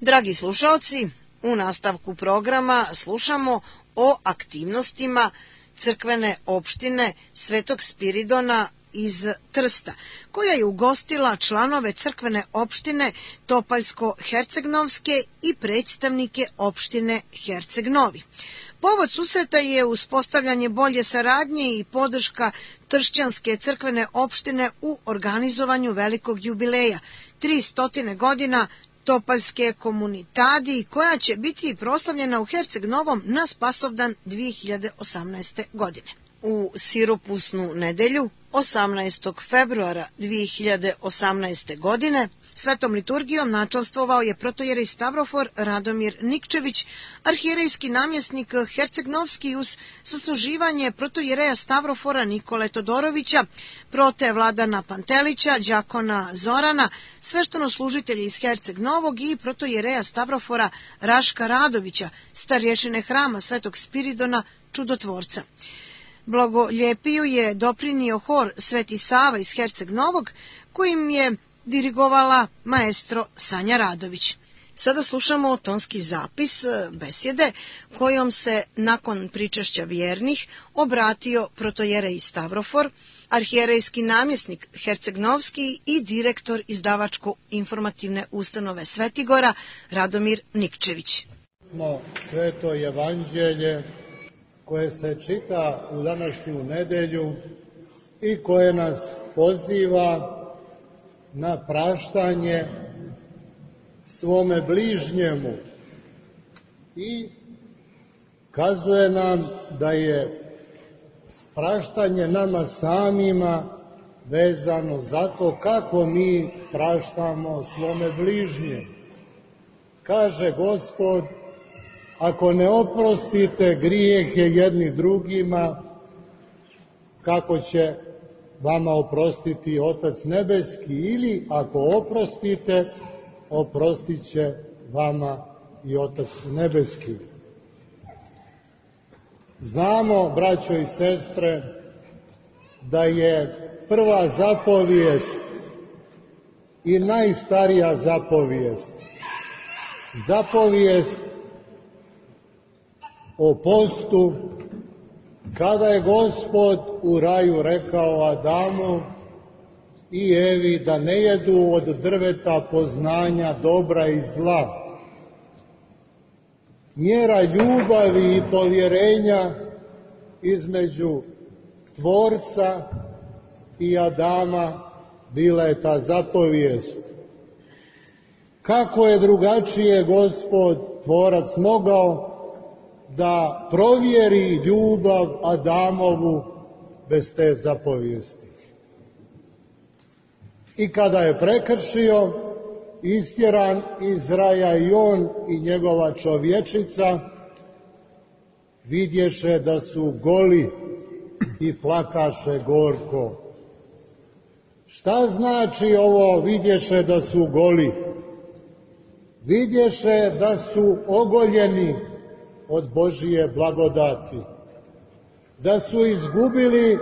Dragi slušalci, u nastavku programa slušamo o aktivnostima crkvene opštine Svetog Spiridona iz Trsta, koja je ugostila članove crkvene opštine Topaljsko-Hercegnovske i predstavnike opštine Herceg Novi. Povod susreta je uspostavljanje bolje saradnje i podrška Tršćanske crkvene opštine u organizovanju velikog jubileja 300 godina Topaljske komunitadi, koja će biti proslavljena u Herceg Novom na Spasovdan 2018. godine. U siropusnu nedelju, 18. februara 2018. godine, svetom liturgijom načastvovao je protojerej Stavrofor Radomir Nikčević, arhijerejski namjesnik Herceg-Novski, uz sasluživanje protojereja Stavrofora Nikole Todorovića, prote Vladana Pantelića, đakona Zorana, sveštenoslужitelji iz Herceg Novog i protojereja Stavrofora Raška Radovića, starješine hrama Svetog Spiridona Čudotvorca. Blagoljepiju je doprinio hor Sveti Sava iz Herceg Novog, kojim je dirigovala maestro Sanja Radović. Sada slušamo tonski zapis besjede kojom se nakon pričešća vjernih obratio protojerej Stavrofor, arhijerejski namjesnik Herceg-Novski i direktor izdavačko-informativne ustanove Svetigora Radomir Nikčević. Smo sveto evanđelje koje se čita u današnju nedelju i koje nas poziva na praštanje svome bližnjemu i kazuje nam da je praštanje nama samima vezano za to kako mi praštamo svome bližnjemu. Kaže Gospod: ako ne oprostite grijehe jedni drugima, kako će vama oprostiti Otac Nebeski, ili ako oprostite, oprostit će vama i Otac Nebeski. Znamo, braćo i sestre, da je prva zapovijest i najstarija zapovijest o postu, kada je Gospod u raju rekao Adamu i Evi da ne jedu od drveta poznanja dobra i zla. Mjera ljubavi i povjerenja između Tvorca i Adama bila je ta zapovijest. Kako je drugačije Gospod, Tvorac, mogao da provjeri ljubav Adamovu bez te zapovijesti? I kada je prekršio, istjeran iz raja i on i njegova čovječica, vidješe da su goli i plakaše gorko. Šta znači ovo vidješe da su goli? Vidješe da su ogoljeni od Božije blagodati, da su izgubili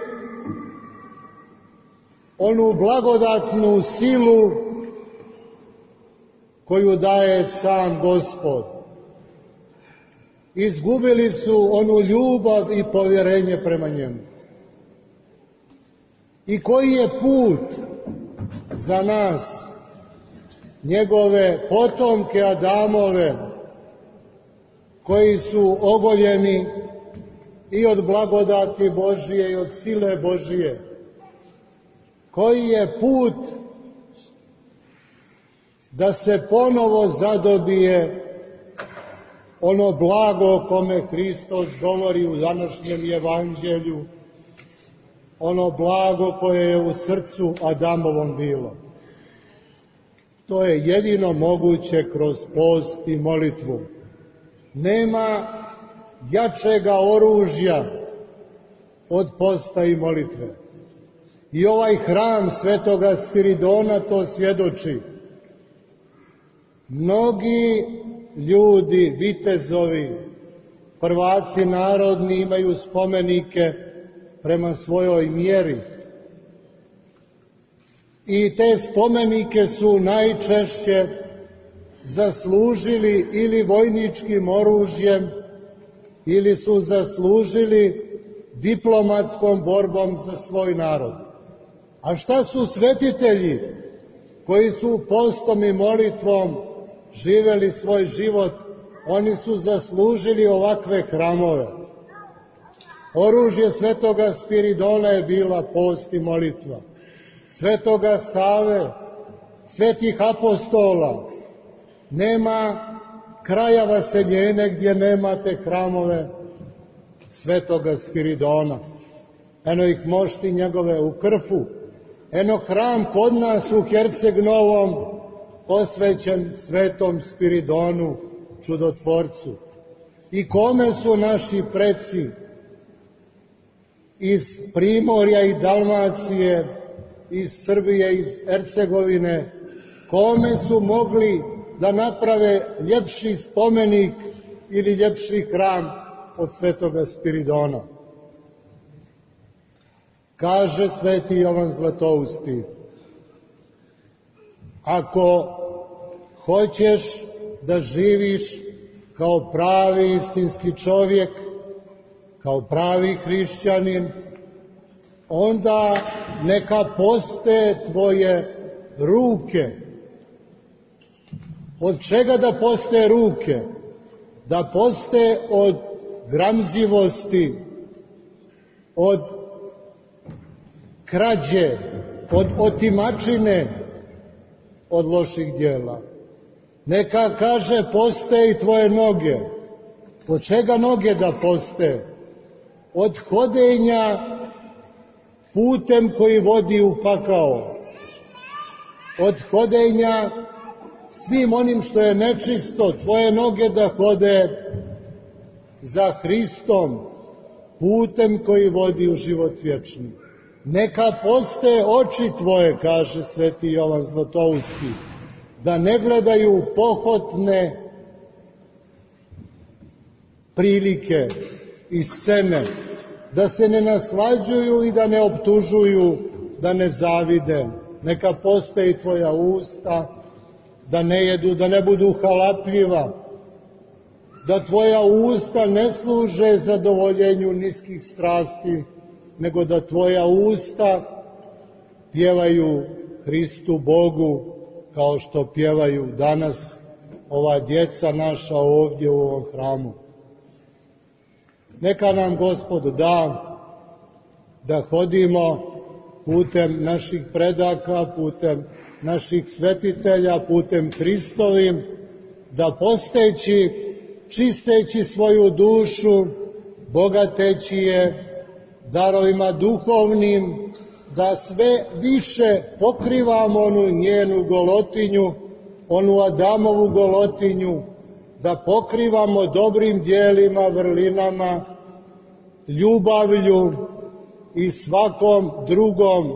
onu blagodatnu silu koju daje sam Gospod. Izgubili su onu ljubav i povjerenje prema njemu. I koji je put za nas, njegove potomke Adamove, koji su ogoljeni i od blagodati Božije i od sile Božije? Koji je put da se ponovo zadobije ono blago o kome Hristos govori u današnjem evanđelju, ono blago koje je u srcu Adamovom bilo? To je jedino moguće kroz post i molitvu. Nema jačega oružja od posta i molitve. I ovaj hram Svetoga Spiridona to svjedoči. Mnogi ljudi, vitezovi, prvaci narodni imaju spomenike prema svojoj mjeri. I te spomenike su najčešće zaslužili ili vojničkim oružjem, ili su zaslužili diplomatskom borbom za svoj narod. A šta su svetitelji koji su postom i molitvom živeli svoj život? Oni su zaslužili ovakve hramove. Oružje svetoga Spiridona je bila post i molitva. Svetoga Save, svetih apostola, nema kraja vaseljene gdje nemate hramove svetoga Spiridona. Eno ih mošti njegove u Krfu, eno hram kod nas u Herceg Novom posvećen svetom Spiridonu, čudotvorcu. I kome su naši preci iz Primorja i Dalmacije, iz Srbije, iz Hercegovine, kome su mogli da naprave ljepši spomenik ili ljepši hram od svetoga Spiridona? Kaže sveti Jovan Zlatousti, ako hoćeš da živiš kao pravi istinski čovjek, kao pravi hrišćanin, onda neka poste tvoje ruke. Od čega da poste ruke? Da poste od gramzivosti, od krađe, od otimačine, od loših djela. Neka, kaže, poste i tvoje noge. Od čega noge da poste? Od hodenja putem koji vodi u pakao. Od hodenja svim onim što je nečisto, tvoje noge da hode za Hristom, putem koji vodi u život vječni. Neka poste oči tvoje, kaže sveti Jovan Zlatousti, da ne gledaju pohotne prilike i scene, da se ne naslađuju i da ne optužuju, da ne zavide. Neka poste i tvoja usta, da ne jedu, da ne budu halapljiva, da tvoja usta ne služe zadovoljenju niskih strasti, nego da tvoja usta pjevaju Hristu Bogu, kao što pjevaju danas ova djeca naša ovdje u ovom hramu. Neka nam Gospod da hodimo putem naših predaka, putem naših svetitelja, putem Hristovim, da posteći, čisteći svoju dušu, bogateći je darovima duhovnim, da sve više pokrivamo onu njenu golotinju, onu Adamovu golotinju, da pokrivamo dobrim djelima, vrlinama, ljubavlju i svakom drugom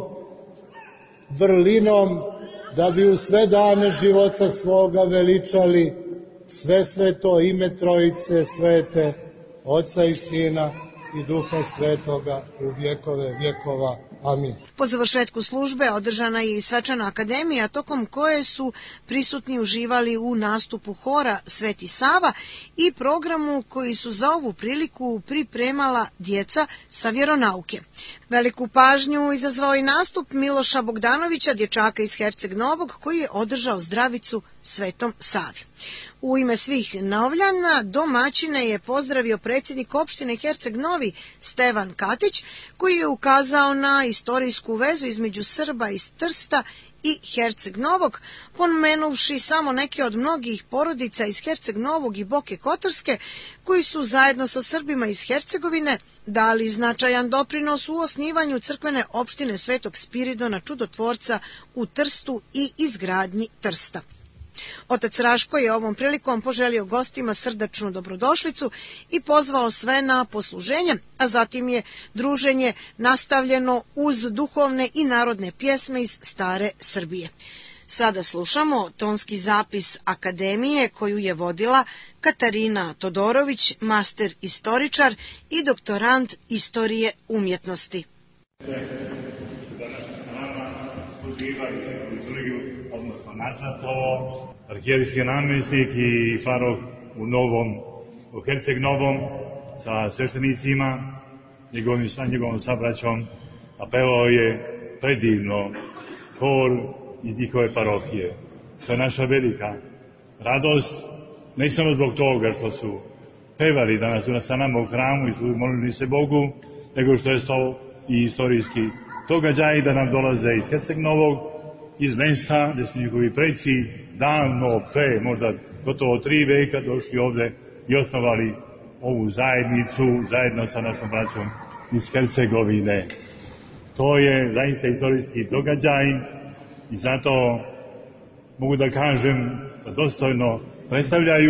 vrlinom, da bi u sve dane života svoga veličali sve sveto ime Trojice svete, Oca i Sina i Duha Svetoga u vjekove vjekova. Amin. Po završetku službe održana je i svečana akademija, tokom koje su prisutni uživali u nastupu hora Sveti Sava i programu koji su za ovu priliku pripremala djeca sa vjeronauke. Veliku pažnju izazvao i nastup Miloša Bogdanovića, dječaka iz Herceg Novog, koji je održao zdravicu Svetom Savi. U ime svih Novljana domaćine je pozdravio predsjednik opštine Herceg Novi Stevan Katić, koji je ukazao na istorijsku vezu između Srba iz Trsta i Herceg Novog, pomenuvši samo neke od mnogih porodica iz Herceg Novog i Boke Kotorske, koji su zajedno sa Srbima iz Hercegovine dali značajan doprinos u osnivanju crkvene opštine Svetog Spiridona Čudotvorca u Trstu i izgradnji Trsta. Otac Raško je ovom prilikom poželio gostima srdačnu dobrodošlicu i pozvao sve na posluženje, a zatim je druženje nastavljeno uz duhovne i narodne pjesme iz stare Srbije. Sada slušamo tonski zapis akademije koju je vodila Katarina Todorović, master istoričar i doktorant istorije umjetnosti. Danas s nama uživaju liturgiju, odnosno načasto arhijerijski namjesnik i paroh u Herceg Novom sa sveštenicima, njegovom sabraćom, a pevao je predivno hor iz njihove parohije. To je naša velika radost, ne samo zbog toga što su pevali danas sa nama u hramu i molili se Bogu, nego što je to i istorijski događaj da nam dolaze iz Herceg Novog, iz mesta gdje su njihovi preci davno pre, možda gotovo 3 veka došli ovdje i osnovali ovu zajednicu zajedno sa našom braćom iz Hercegovine. To je zaista istorijski događaj i zato mogu da kažem da dostojno predstavljaju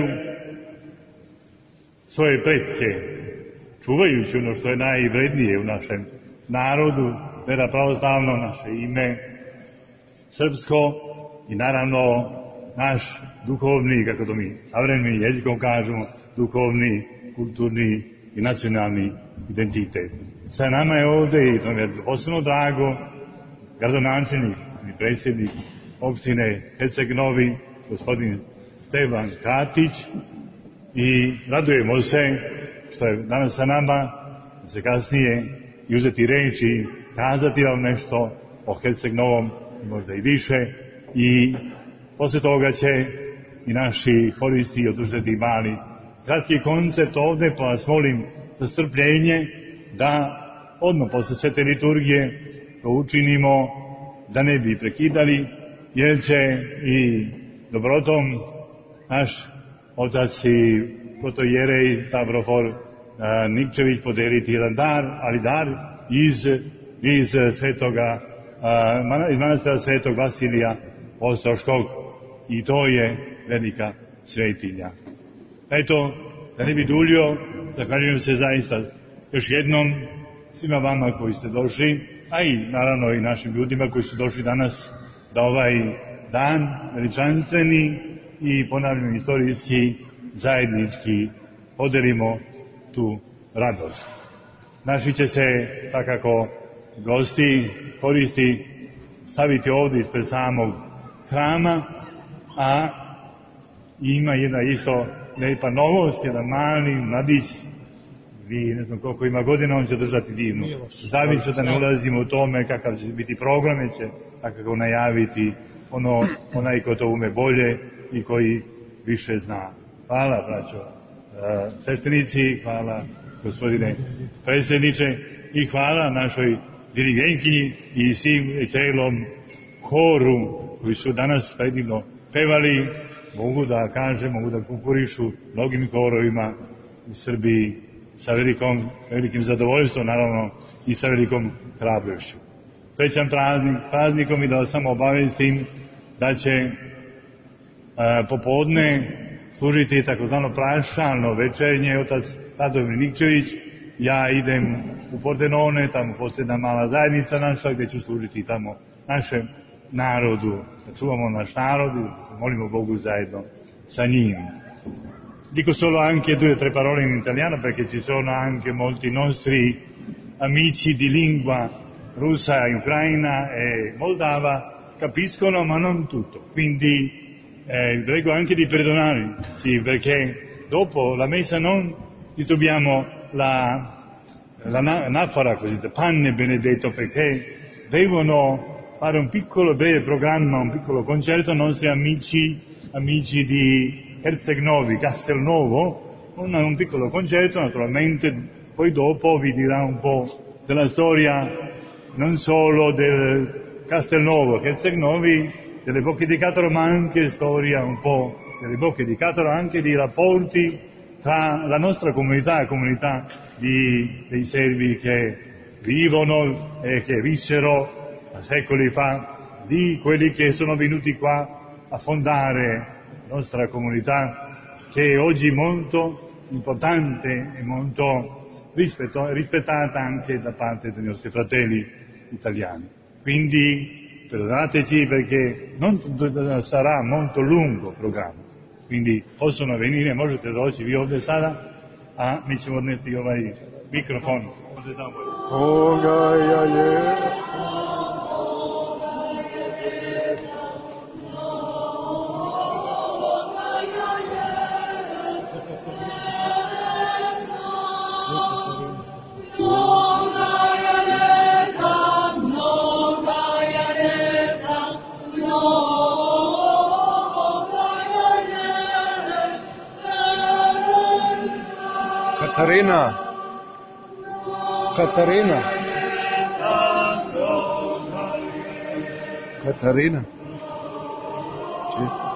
svoje pretke, čuvajući ono što je najvrednije u našem narodu, vera pravoslavno, naše ime srpsko i naravno naš duhovni, kako to mi savremenim jezikom kažemo, duhovni, kulturni i nacionalni identitet. Sa nama je ovdje, i to mi je posebno drago, gradonačelnik i predsjednik opštine Herceg Novi, gospodin Stevan Katić, i radujemo se što je danas sa nama, da se kasnije i uzeti reč i kazati vam nešto o Herceg Novom, možda i više, i posle toga će i naši horisti održati mali kratki koncert ovde, pa vas molim za strpljenje da odmah posle svete liturgije to učinimo, da ne bi prekidali, jer će i dobrotom naš otac i protojerej Stavrofor Nikčević podeliti jedan dar, ali dar iz manastira Svetog Vasilija Ostroškog, i to je velika svetinja. Eto, da ne bi duljio, zahvaljujem se zaista još jednom svima vama koji ste došli, a i naravno i našim ljudima koji su došli danas da ovaj dan veličanstveni i ponavljam istorijski zajednički podelimo tu radost. Naši će se, takako, gosti, horisti staviti ovdje ispred samog hrama, a ima jedna isto lepa novost, jedan mali mladić, vi ne znam koliko ima godina, on će držati divnu zavisu, da ne ulazimo u tome kakav će biti program, će takako najaviti onaj ko to ume bolje i koji više zna. Hvala, braćo sveštenici, hvala gospodine predsjedniče i hvala našoj dirigentkinji i svim celom horu koji su danas predivno pevali. Mogu da kažem, mogu da konkurišu mnogim horovima u Srbiji sa velikim zadovoljstvom, naravno i sa velikom hrabrošću. Srećan praznikom i da vas samo obavestim da će popodne služiti takozvano prašalno večernje otac Radomir Nikčević. Ja idem u Pordenone, tamo postoji jedna mala zajednica naša gdje ću služiti tamo našem narodu, da čuvamo naš narod i da se molimo Bogu zajedno sa njim. Dico solo anche 2 o 3 parole in italiano perché ci sono anche molti nostri amici di lingua russa, ucraina e moldava capiscono ma non tutto, quindi prego anche di perdonarci perché dopo la messa non disturbiamo l'anafora così, panne benedetto, perché devono fare un piccolo breve programma, un piccolo concerto ai nostri amici di Herceg Novi, Castelnuovo, un piccolo concerto, naturalmente poi dopo vi dirà un po' della storia non solo del Castelnuovo, Herceg Novi, delle Bocche di Cataro, ma anche storia un po' delle Bocche di Cataro, anche di rapporti tra la nostra comunità dei servi che vivono e che vissero secoli fa, di quelli che sono venuti qua a fondare la nostra comunità, che è oggi molto importante e molto rispettata anche da parte dei nostri fratelli italiani. Quindi perdonateci perché non sarà molto lungo il programma, quindi possono venire, možete doći vi ovdje sada, a mi ćemo odneti ovaj mikrofon. Boga je Katarina. Čisto.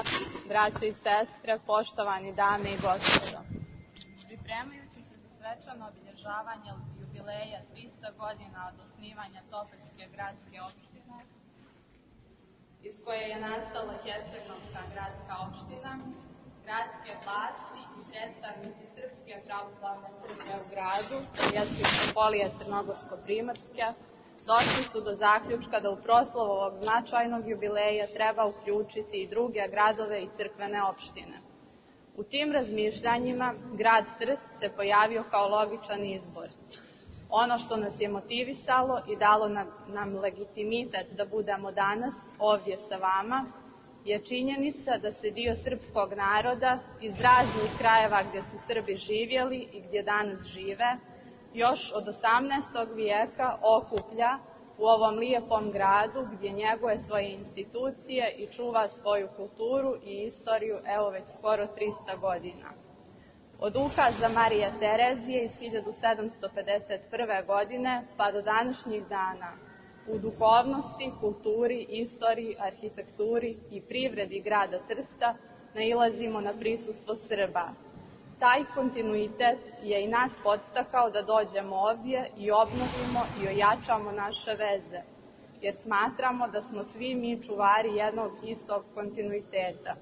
Braćo i sestre, poštovani dame i gospodo. Pripremajući se za svečanu svečano obilježavanje jubileja 300 godina od osnivanja Topovske gradske opštine, iz koje je nastala Herceg-Novska gradska opština, gradske vlasti i predstavnici Srpske pravoslavne crkve u gradu, Episkopolije Crnogorsko-Primorske, došli su do zaključka da u proslavu ovog značajnog jubileja treba uključiti i druge gradove i crkvene opštine. U tim razmišljanjima grad Trst se pojavio kao logičan izbor. Ono što nas je motivisalo i dalo nam legitimitet da budemo danas ovdje sa vama je činjenica da se dio srpskog naroda iz raznih krajeva gdje su Srbi živjeli i gdje danas žive još od 18. vijeka okuplja u ovom lijepom gradu gdje njeguje svoje institucije i čuva svoju kulturu i istoriju evo već skoro 300 godina. Od ukaza Marije Terezije iz 1751. godine pa do današnjih dana u duhovnosti, kulturi, istoriji, arhitekturi i privredi grada Trsta nailazimo na prisustvo Srba. Taj kontinuitet je i nas podstakao da dođemo ovdje i obnovimo i ojačamo naše veze, jer smatramo da smo svi mi čuvari jednog istog kontinuiteta.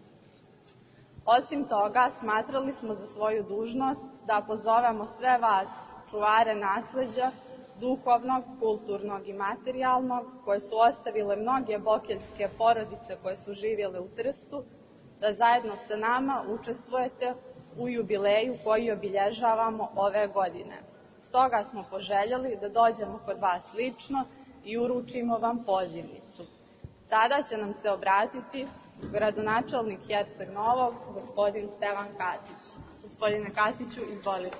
Osim toga, smatrali smo za svoju dužnost da pozovemo sve vas, čuvare nasleđa, duhovnog, kulturnog i materijalnog, koje su ostavile mnoge bokeljske porodice koje su živjele u Trstu, da zajedno sa nama učestvujete u jubileju koji obilježavamo ove godine. Stoga smo poželjeli da dođemo kod vas lično i uručimo vam pozivnicu. Sada će nam se obratiti gradonačelnik Herceg Novog, gospodin Stevan Kasić. Gospodine Kasiću, izvolite.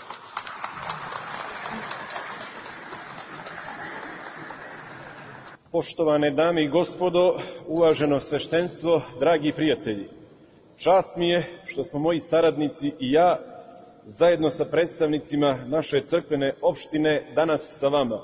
Poštovane dame i gospodo, uvaženo sveštenstvo, dragi prijatelji, čast mi je što smo moji saradnici i ja, zajedno sa predstavnicima naše crkvene opštine, danas sa vama.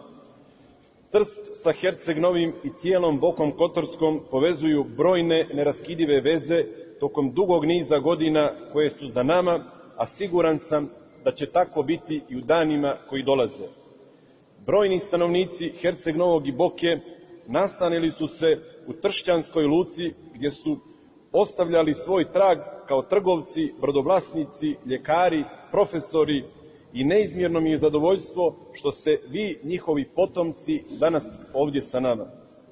Trst sa Herceg Novim i cijelom Bokom Kotorskom povezuju brojne neraskidive veze tokom dugog niza godina koje su za nama, a siguran sam da će tako biti i u danima koji dolaze. Brojni stanovnici Herceg Novog i Boke nastanili su se u Tršćanskoj luci gdje su ostavljali svoj trag kao trgovci, brodovlasnici, ljekari, profesori i neizmjerno mi je zadovoljstvo što ste vi, njihovi potomci, danas ovdje sa nama.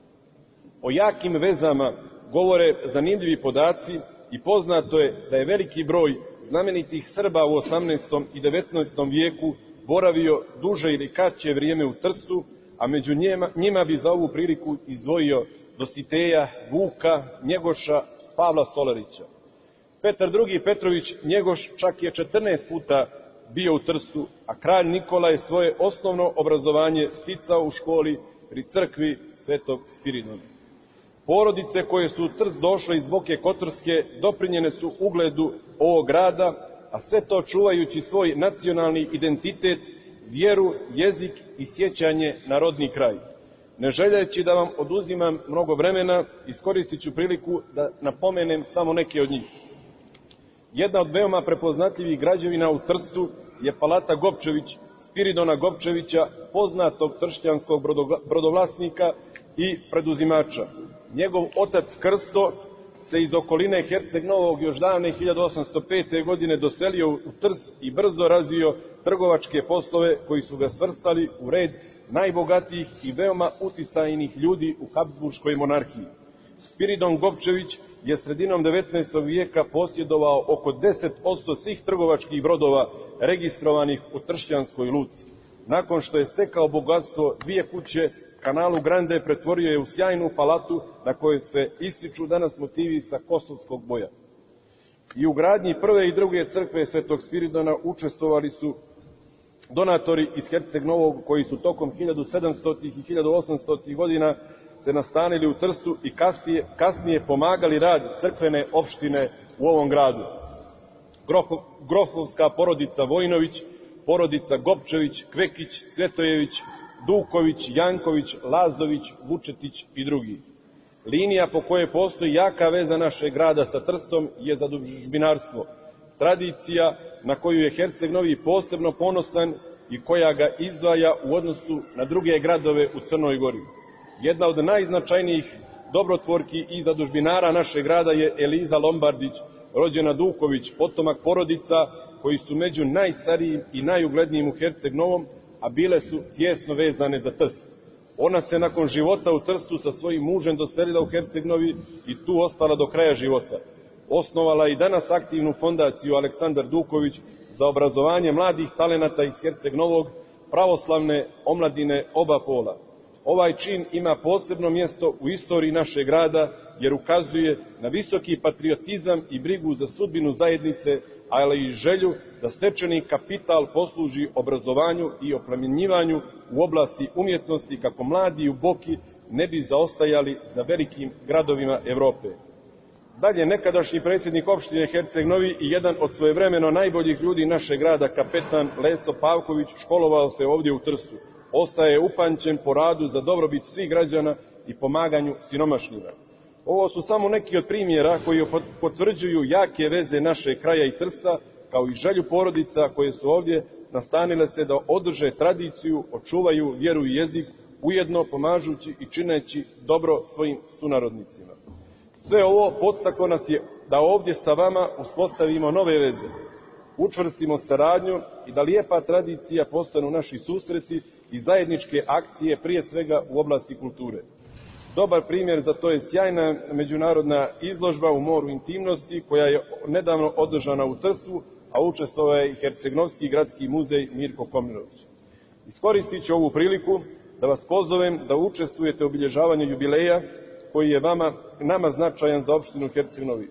O jakim vezama govore zanimljivi podaci i poznato je da je veliki broj znamenitih Srba u 18. i 19. vijeku boravio duže ili kraće vrijeme u Trstu, a među njima bi za ovu priliku izdvojio Dositeja, Vuka, Njegoša, Pavla Solarića. Petar II. Petrović Njegoš čak je 14 puta bio u Trstu, a kralj Nikola je svoje osnovno obrazovanje sticao u školi pri crkvi Svetog Spiridona. Porodice koje su u Trst došle iz Boke Kotorske doprinjene su ugledu ovog grada, a sve to čuvajući svoj nacionalni identitet, vjeru, jezik i sjećanje na rodni kraj. Ne željajući da vam oduzimam mnogo vremena, iskoristit ću priliku da napomenem samo neke od njih. Jedna od veoma prepoznatljivih građevina u Trstu je palata Gopčević, Spiridona Gopčevića, poznatog tršćanskog brodovlasnika i preduzimača. Njegov otac Krsto se iz okoline Herceg Novog još davne 1805. godine doselio u Trst i brzo razvio trgovačke poslove koji su ga svrstali u red najbogatijih i veoma uticajnih ljudi u Habsburškoj monarhiji. Spiridon Gopčević je sredinom 19. vijeka posjedovao oko 10% svih trgovačkih brodova registrovanih u Tršćanskoj luci. Nakon što je stekao bogatstvo dvije kuće, kanalu Grande pretvorio je u sjajnu palatu na kojoj se ističu danas motivi sa kosovskog boja. I u gradnji prve i druge crkve Svetog Spiridona učestvovali su donatori iz Herceg Novog koji su tokom 1700. i 1800. godina se nastanili u Trstu i kasnije pomagali rad crkvene opštine u ovom gradu. Grofovska porodica Vojnović, porodica Gopčević, Kvekić, Cvetojević, Duković, Janković, Lazović, Vučetić i drugi. Linija po kojoj postoji jaka veza našeg grada sa Trstom je zadužbinarstvo, tradicija na koju je Herceg Novi posebno ponosan i koja ga izdvaja u odnosu na druge gradove u Crnoj Gori. Jedna od najznačajnijih dobrotvorki i zadužbinara našeg grada je Eliza Lombardić, rođena Duković, potomak porodica koji su među najstarijim i najuglednijim u Herceg Novom, a bile su tjesno vezane za Trst. Ona se nakon života u Trstu sa svojim mužem doselila u Herceg Novi i tu ostala do kraja života. Osnovala i danas aktivnu fondaciju Aleksandar Duković za obrazovanje mladih talenata iz Herceg Novog, pravoslavne omladine oba pola. Ovaj čin ima posebno mjesto u istoriji našeg grada jer ukazuje na visoki patriotizam i brigu za sudbinu zajednice, ali i želju da stečeni kapital posluži obrazovanju i oplemenjivanju u oblasti umjetnosti kako mladi u Boki ne bi zaostajali za velikim gradovima Evrope. Dalje, nekadašnji predsjednik opštine Herceg Novi i jedan od svojevremeno najboljih ljudi našeg grada, kapetan Leso Pavković, školovao se ovdje u Trstu. Ostaje upamćen po radu za dobrobit svih građana i pomaganju siromašnjima. Ovo su samo neki od primjera koji potvrđuju jake veze našeg kraja i Trsta, kao i želju porodica koje su ovdje nastanile se da održe tradiciju, očuvaju vjeru i jezik, ujedno pomažući i čineći dobro svojim sunarodnicima. Sve ovo podstaklo nas je da ovdje sa vama uspostavimo nove veze, učvrstimo saradnju i da lijepa tradicija postanu naši susreti i zajedničke akcije, prije svega u oblasti kulture. Dobar primjer za to je sjajna međunarodna izložba u moru intimnosti koja je nedavno održana u Trstu, a učestvovao je i Hercegnovski gradski muzej Mirko Komirović. Iskoristit ću ovu priliku da vas pozovem da učestvujete u obilježavanju jubileja koji je nama značajan za opštinu Herceg Novi.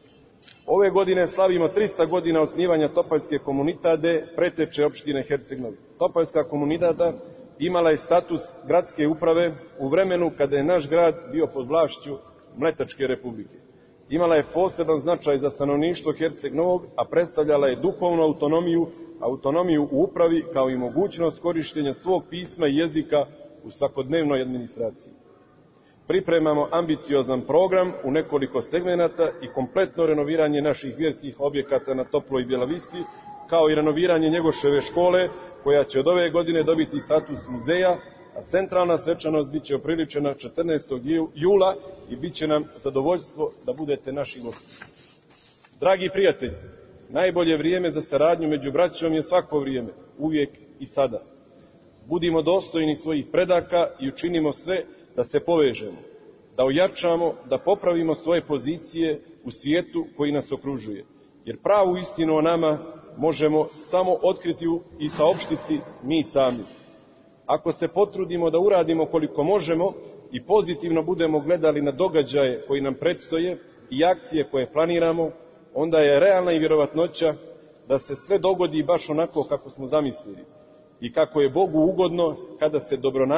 Ove godine slavimo 300 godina osnivanja Topaljske komunitade, preteče opštine Herceg Novi. Topaljska komunitada imala je status gradske uprave u vremenu kada je naš grad bio pod vlašću Mletačke republike. Imala je poseban značaj za stanovništvo Herceg Novog, a predstavljala je duhovnu autonomiju u upravi, kao i mogućnost korištenja svog pisma i jezika u svakodnevnoj administraciji. Pripremamo ambiciozan program u nekoliko segmenata i kompletno renoviranje naših vjerskih objekata na Toploj i Bjelavisti, kao i renoviranje Njegoševe škole, koja će od ove godine dobiti status muzeja, a centralna svečanost biće opriličena 14. jula i bit će nam zadovoljstvo da budete naši gosti. Dragi prijatelji, najbolje vrijeme za saradnju među braćom je svako vrijeme, uvijek i sada. Budimo dostojni svojih predaka i učinimo sve da se povežemo, da ojačamo, da popravimo svoje pozicije u svijetu koji nas okružuje, jer pravu istinu o nama možemo samo otkriti i saopštiti mi sami. Ako se potrudimo da uradimo koliko možemo i pozitivno budemo gledali na događaje koji nam predstoje i akcije koje planiramo, onda je realna i vjerovatnoća da se sve dogodi baš onako kako smo zamislili i kako je Bogu ugodno kada su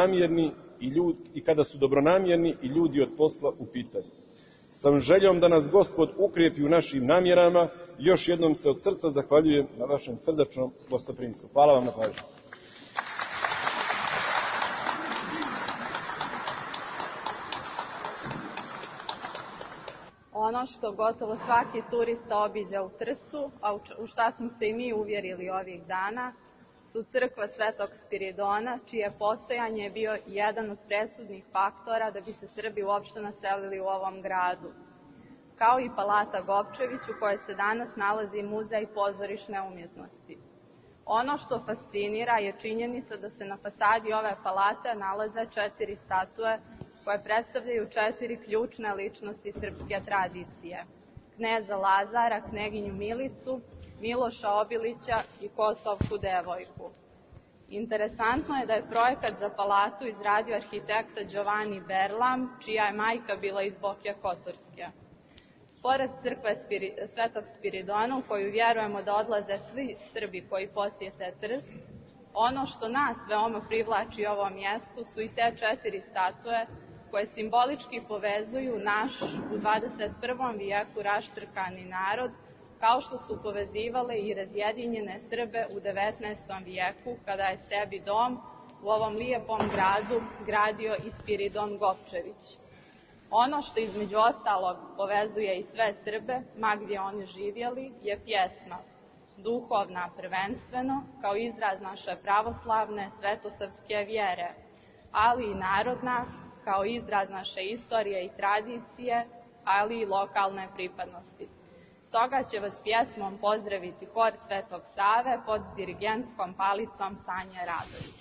dobronamjerni i ljudi od posla u pitanju. Sa željom da nas Gospod ukrijepi u našim namjerama, još jednom se od srca zahvaljujem na vašem srdačnom gostoprimstvu. Hvala vam na pažnji. Ono što gotovo svaki turista obiđa u Trstu, a u šta smo se i mi uvjerili ovih dana, su crkva Svetog Spiridona, čije postojanje je bio jedan od presudnih faktora da bi se Srbi uopšte naselili u ovom gradu, kao i Palata Gopčević u kojoj se danas nalazi muzej pozorišne umjetnosti. Ono što fascinira je činjenica da se na fasadi ove palate nalaze 4 statue koje predstavljaju 4 ključne ličnosti srpske tradicije: kneza Lazara, kneginju Milicu, Miloša Obilića i Kosovku devojku. Interesantno je da je projekat za palatu izradio arhitekta Giovanni Berlam, čija je majka bila iz Boke Kotorske. Pored crkve Svetog Spiridona, u koju vjerujemo da odlaze svi Srbi koji posjete Trst, ono što nas veoma privlači ovom mjestu su i te 4 statue koje simbolički povezuju naš u 21. vijeku raštrkani narod, kao što su povezivale i razjedinjene Srbe u 19. vijeku, kada je sebi dom u ovom lijepom gradu gradio i Spiridon Gopčević. Ono što između ostalog povezuje i sve Srbe, ma gdje oni živjeli, je pjesma. duhovna prvenstveno, kao izraz naše pravoslavne svetosrpske vjere, ali i narodna, kao izraz naše istorije i tradicije, ali i lokalne pripadnosti. Stoga će vas pjesmom pozdraviti hor Svetog Save pod dirigentskom palicom Sanje Radović.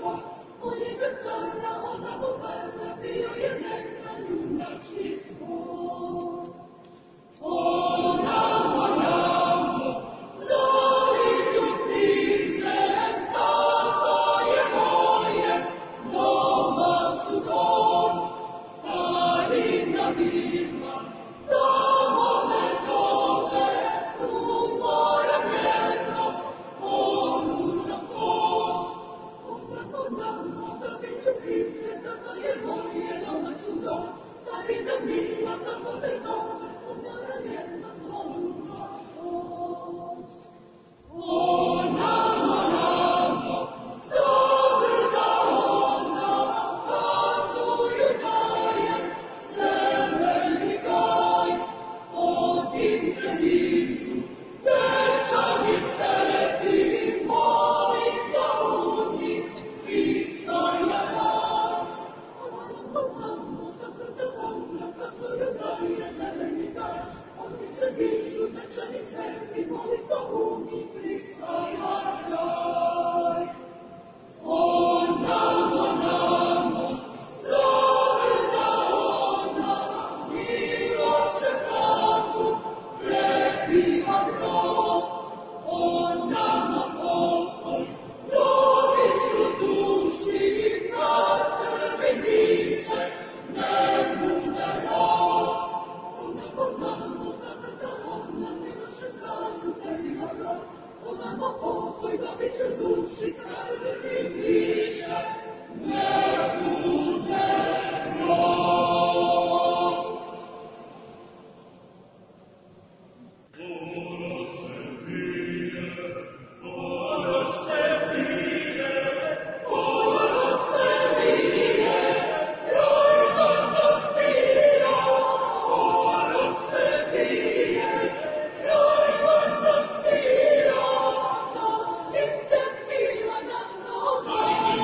Thank you.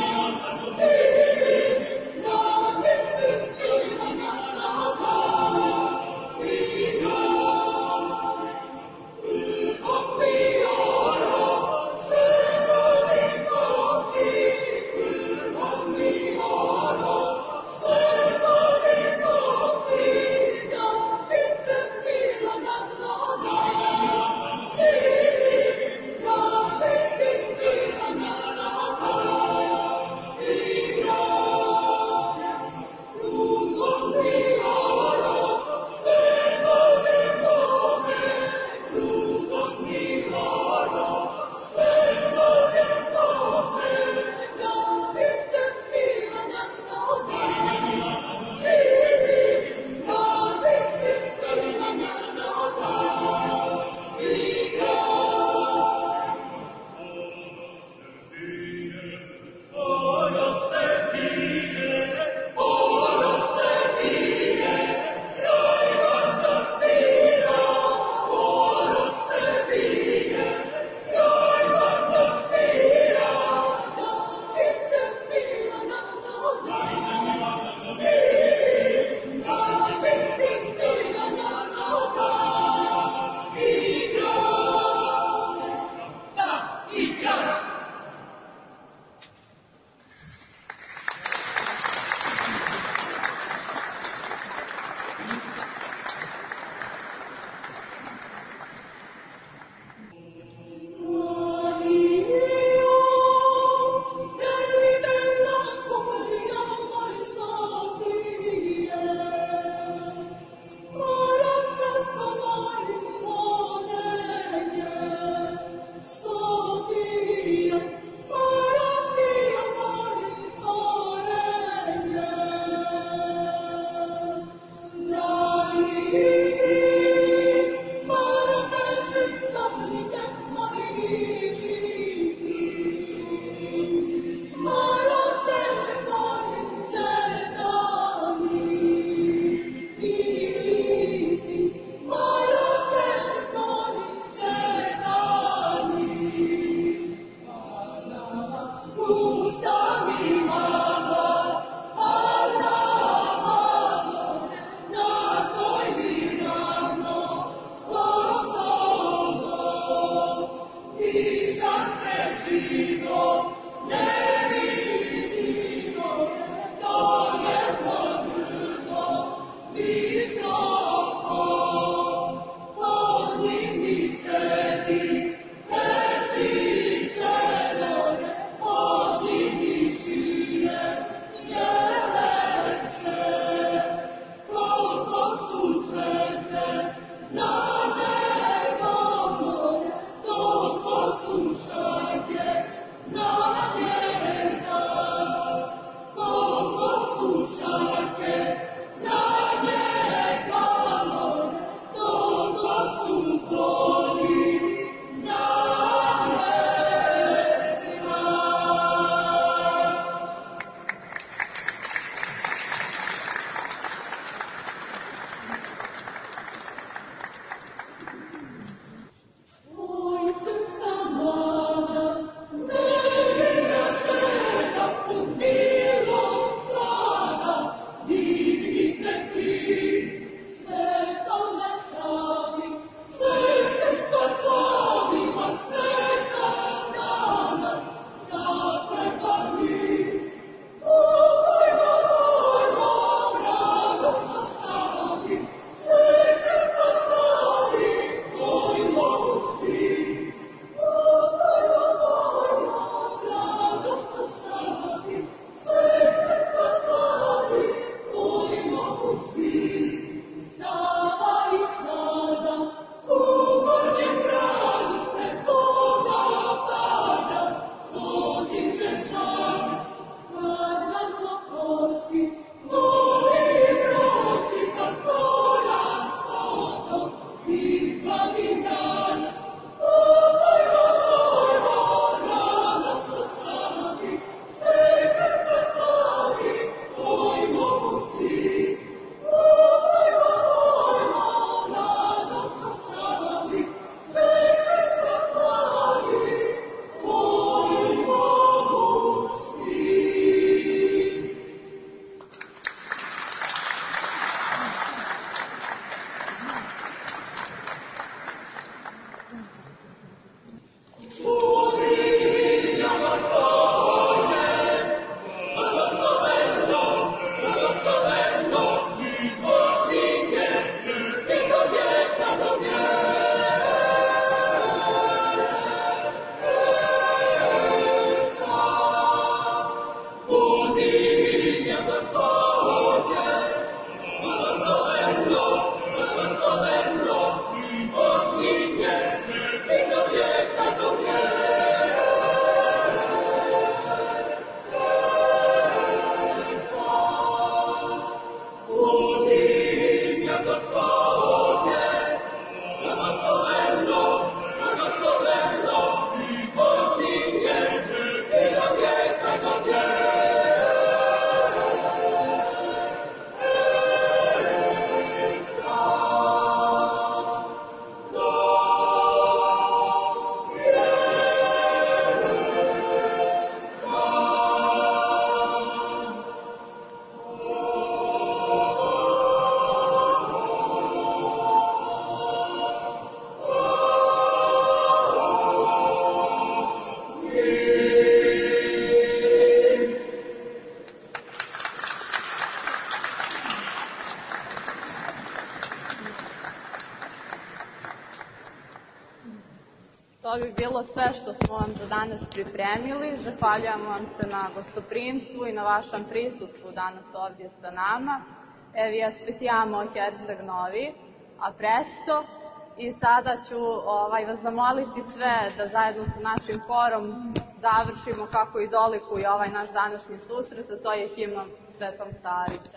To bi bilo sve što smo vam za danas pripremili. Zahvaljujemo vam se na gostoprimstvu i na vašem prisustvu danas ovdje sa nama. E vi aspettiamo Herceg Novi, a presto. I sada ću vas zamoliti sve da zajedno sa našim korom završimo kako i dolikuje ovaj naš današnji susret, a to je himnom Svetom Savice.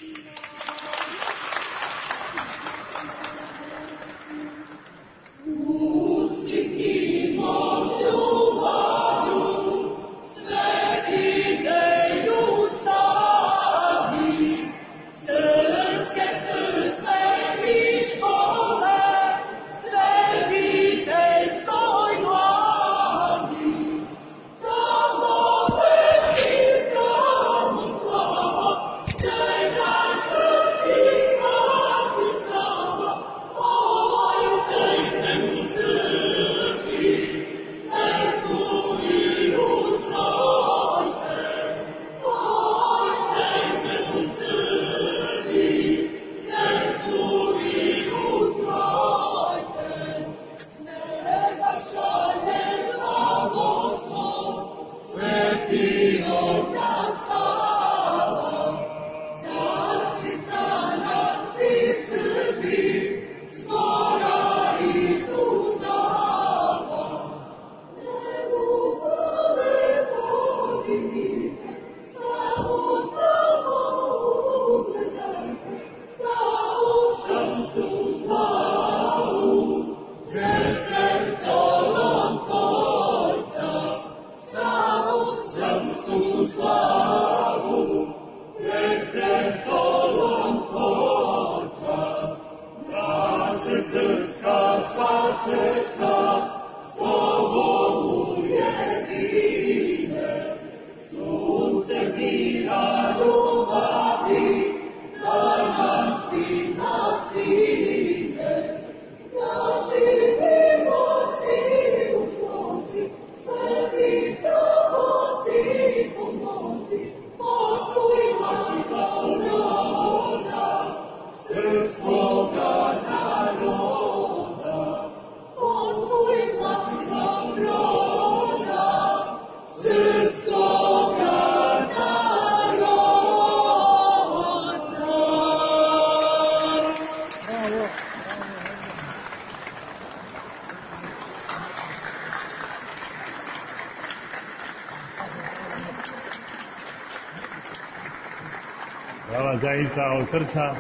Hvala zaista od srca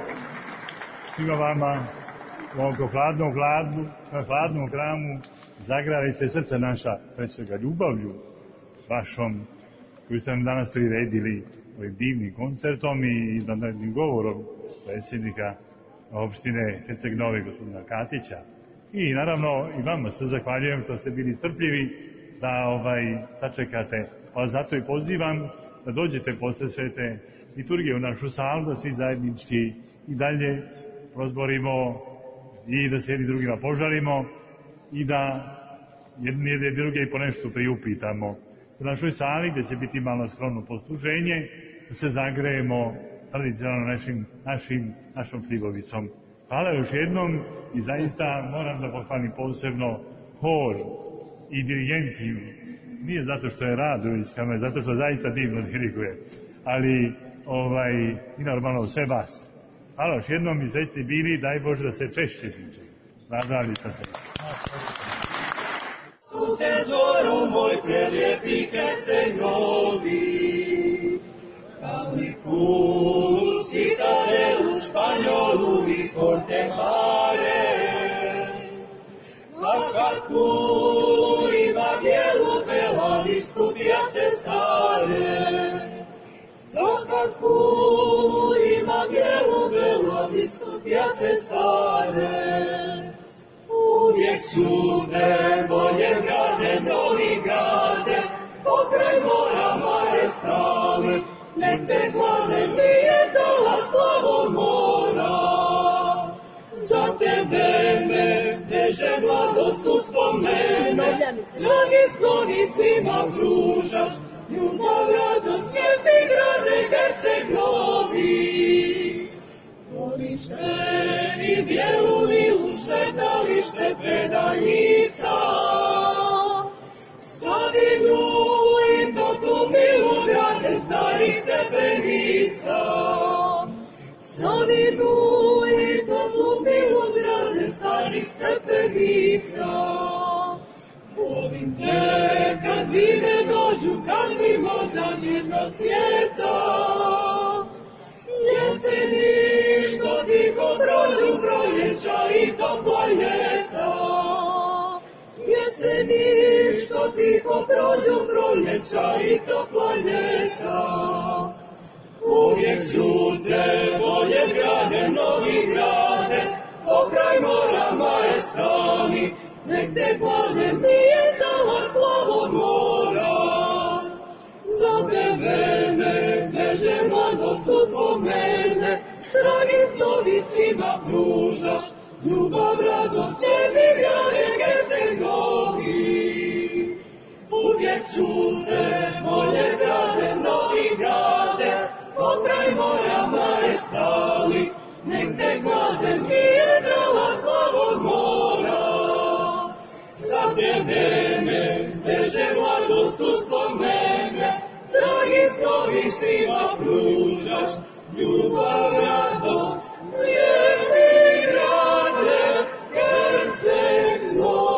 svima vama u ovom hladnom hramu. Zagrajte srca naša, pre svega ljubavlju vašom koju ste nam danas priredili ovim divnim koncertom i izvanrednim govorom predsjednika opštine Herceg Novi, gospodina Katića. I naravno i vama se zahvaljujem što ste bili strpljivi da sačekate, pa zato i pozivam da dođete posle svete liturgije u našu salu, da svi zajednički i dalje prozborimo i da se jedni drugima požalimo i da jedne druge i po nešto priupitamo. U našoj sali gdje će biti malo skromno posluženje, da se zagrejemo tradicionalno našom šljivovicom. Hvala još jednom i zaista moram da pohvalim posebno hor i dirigenti. Nije zato što je Radovićka, zato što zaista divno diriguje, ali i normalno sve vas. Hvala još jednom i sve ste bili, daj Bože da se češće tiče. Radali ste se. Sunce zoru moj prelijepi Herceg Novi, Calicul, citadelu Španjolu i Forte Mare. Zahatku ima bijelu belanistu pijace stare. Zahatku ima bijelu belanistu pijace stare. Uvijek sude, bolje grade, mnogi grade, pokraj mora mare stale, nek te glade nije dala slavom mora. Za tebe me teže mladost uspomene, dragi skloni svima pružaš, ljubav, radost, svijeti grade Herceg Novi. Dolište i bijelu vilu šetalište pedaljica, stepenica. Zavinu i pozlupilo zgrade starih stepenica. Volim te kad zime dođu, kad mimoza nježna cvjeta. Jeseni što tiho prođu proljeća i topla ljeta. Jeseni što tiho prođu proljeća i topla ljeta. Uvijek su te bolje grade, novi grade, pokraj mora majestrali, nek te glavne nije talas plavog mora. Za tebe nek teže mladost uspomene, dragi snovi svima pružaš, ljubav, radost, tebi grade Herceg-Novi. Uvijek su te bolje grade, novi grade, pokraj mora majestrali, nek te glavne nije talas plavog mora. Za tebe nek teže mladost uspomene, dragi snovi svima pružaš, ljubav, radost, lijepi grade Herceg-Novi.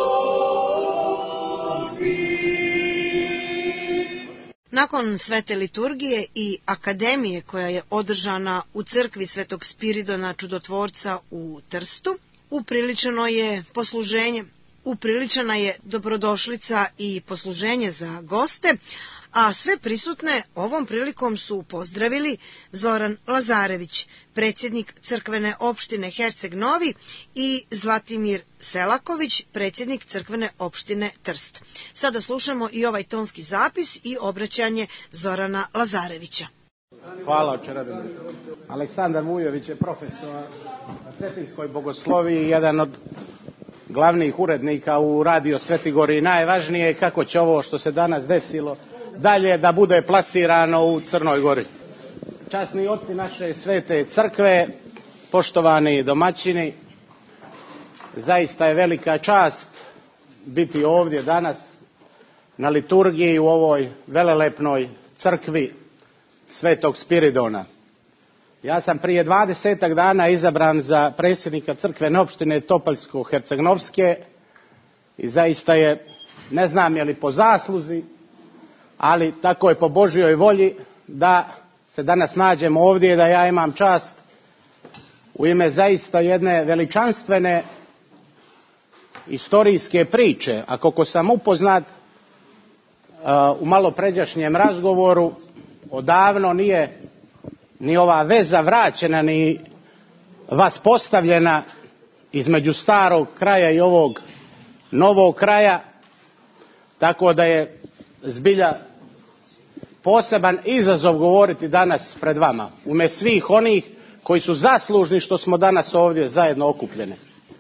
Nakon svete liturgije i akademije koja je održana u crkvi Svetog Spiridona Čudotvorca u Trstu, upriličeno je posluženje. Upriličena je dobrodošlica i posluženje za goste, a sve prisutne ovom prilikom su pozdravili Zoran Lazarević, predsjednik crkvene opštine Herceg-Novi, i Zlatimir Selaković, predsjednik crkvene opštine Trst. Sada slušamo i ovaj tonski zapis i obraćanje Zorana Lazarevića. Hvala, oče Radomir. Aleksandar Vujović je profesor na Cetinskoj bogosloviji i jedan od glavnih urednika u Radio Svetigori. Najvažnije je kako će ovo što se danas desilo dalje da bude plasirano u Crnoj Gori. Časni oci naše svete crkve, poštovani domaćini, zaista je velika čast biti ovdje danas na liturgiji u ovoj velelepnoj crkvi Svetog Spiridona. Ja sam prije 20 dana izabran za predsjednika crkvene opštine Topoljsko-Hercegnovske i zaista je, ne znam je li po zasluzi, ali tako je po Božjoj volji da se danas nađemo ovdje, da ja imam čast u ime zaista jedne veličanstvene istorijske priče, a koliko sam upoznat u malopređašnjem razgovoru, odavno nije ni ova veza vraćena, ni vas postavljena između starog kraja i ovog novog kraja, tako da je zbilja poseban izazov govoriti danas pred vama, u ime svih onih koji su zaslužni što smo danas ovdje zajedno okupljeni.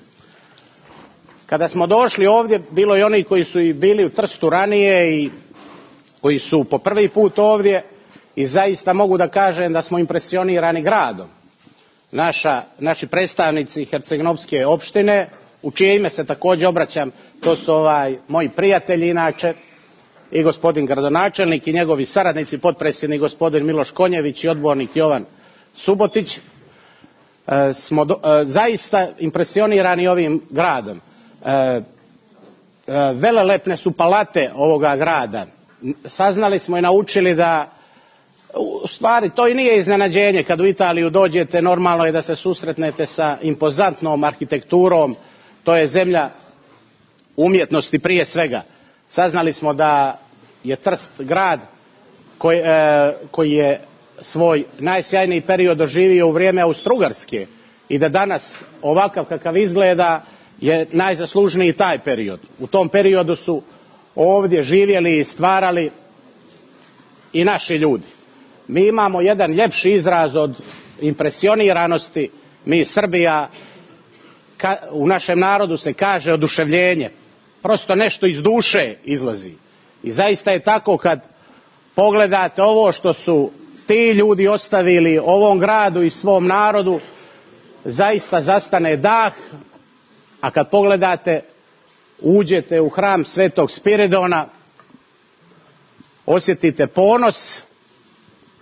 Kada smo došli ovdje, bilo je oni koji su i bili u Trstu ranije i koji su po prvi put ovdje, i zaista mogu da kažem da smo impresionirani gradom. Naši predstavnici Herceg-Novske opštine, u čije ime se također obraćam, to su moji prijatelji inače, i gospodin gradonačelnik i njegovi saradnici, potpredsjednik gospodin Miloš Konjević i odbornik Jovan Subotić, smo zaista impresionirani ovim gradom. Velelepne su palate ovoga grada. Saznali smo i naučili da, u stvari, to i nije iznenađenje. Kad u Italiju dođete, normalno je da se susretnete sa impozantnom arhitekturom. To je zemlja umjetnosti prije svega. Saznali smo da je Trst grad koji je svoj najsjajniji period doživio u vrijeme Austro-Ugarske i da danas ovakav kakav izgleda je najzaslužniji taj period. U tom periodu su ovdje živjeli i stvarali i naši ljudi. Mi imamo jedan ljepši izraz od impresioniranosti, mi Srbija, u našem narodu se kaže oduševljenje. Prosto nešto iz duše izlazi. I zaista je tako kad pogledate ovo što su ti ljudi ostavili ovom gradu i svom narodu, zaista zastane dah, a kad pogledate, uđete u hram Svetog Spiridona, osjetite ponos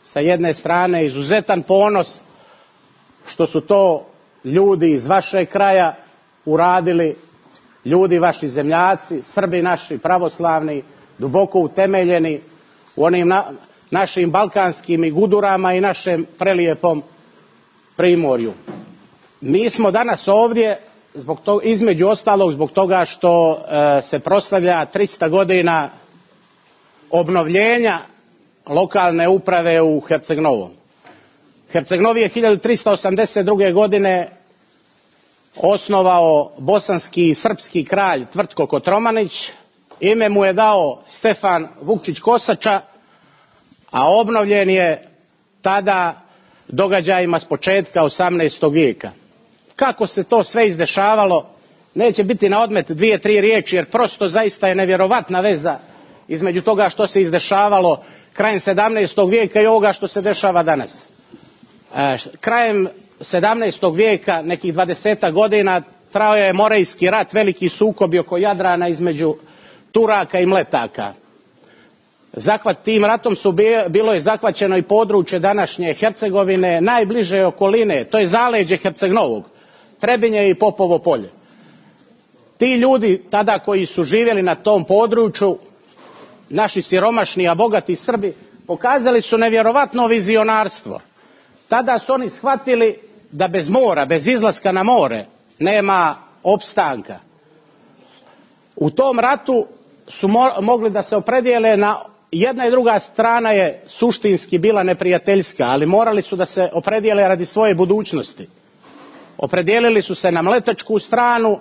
sa jedne strane izuzetan ponos što su to ljudi iz vašeg kraja uradili, ljudi vaši zemljaci, Srbi naši pravoslavni, duboko utemeljeni u onim našim balkanskim i gudurama i našem prelijepom primorju. Mi smo danas ovdje između ostalog zbog toga što se proslavlja 300 godina obnovljenja lokalne uprave u Herceg-Novom. Herceg-Novi je 1382. godine osnovao bosanski i srpski kralj Tvrtko Kotromanić, ime mu je dao Stefan Vukčić Kosača, a obnovljen je tada događajima s početka 18. vijeka. Kako se to sve izdešavalo, neće biti na odmet 2-3 riječi, jer prosto zaista je nevjerovatna veza između toga što se izdešavalo krajem 17. vijeka i ovoga što se dešava danas. Krajem 17. vijeka, nekih 20 godina, trajao je Morejski rat, veliki sukobi oko Jadrana između Turaka i Mletaka. Tim ratom bilo je zahvaćeno i područje današnje Hercegovine, najbliže okoline, to je zaleđe Herceg-Novog, Trebinje i Popovo polje. Ti ljudi tada koji su živjeli na tom području, naši siromašni a bogati Srbi, pokazali su nevjerovatno vizionarstvo. Tada su oni shvatili da bez mora, bez izlaska na more, nema opstanka. U tom ratu su mogli da se opredijele na jedna i druga strana je suštinski bila neprijateljska, ali morali su da se opredijele radi svoje budućnosti. Opredijelili su se na mletačku stranu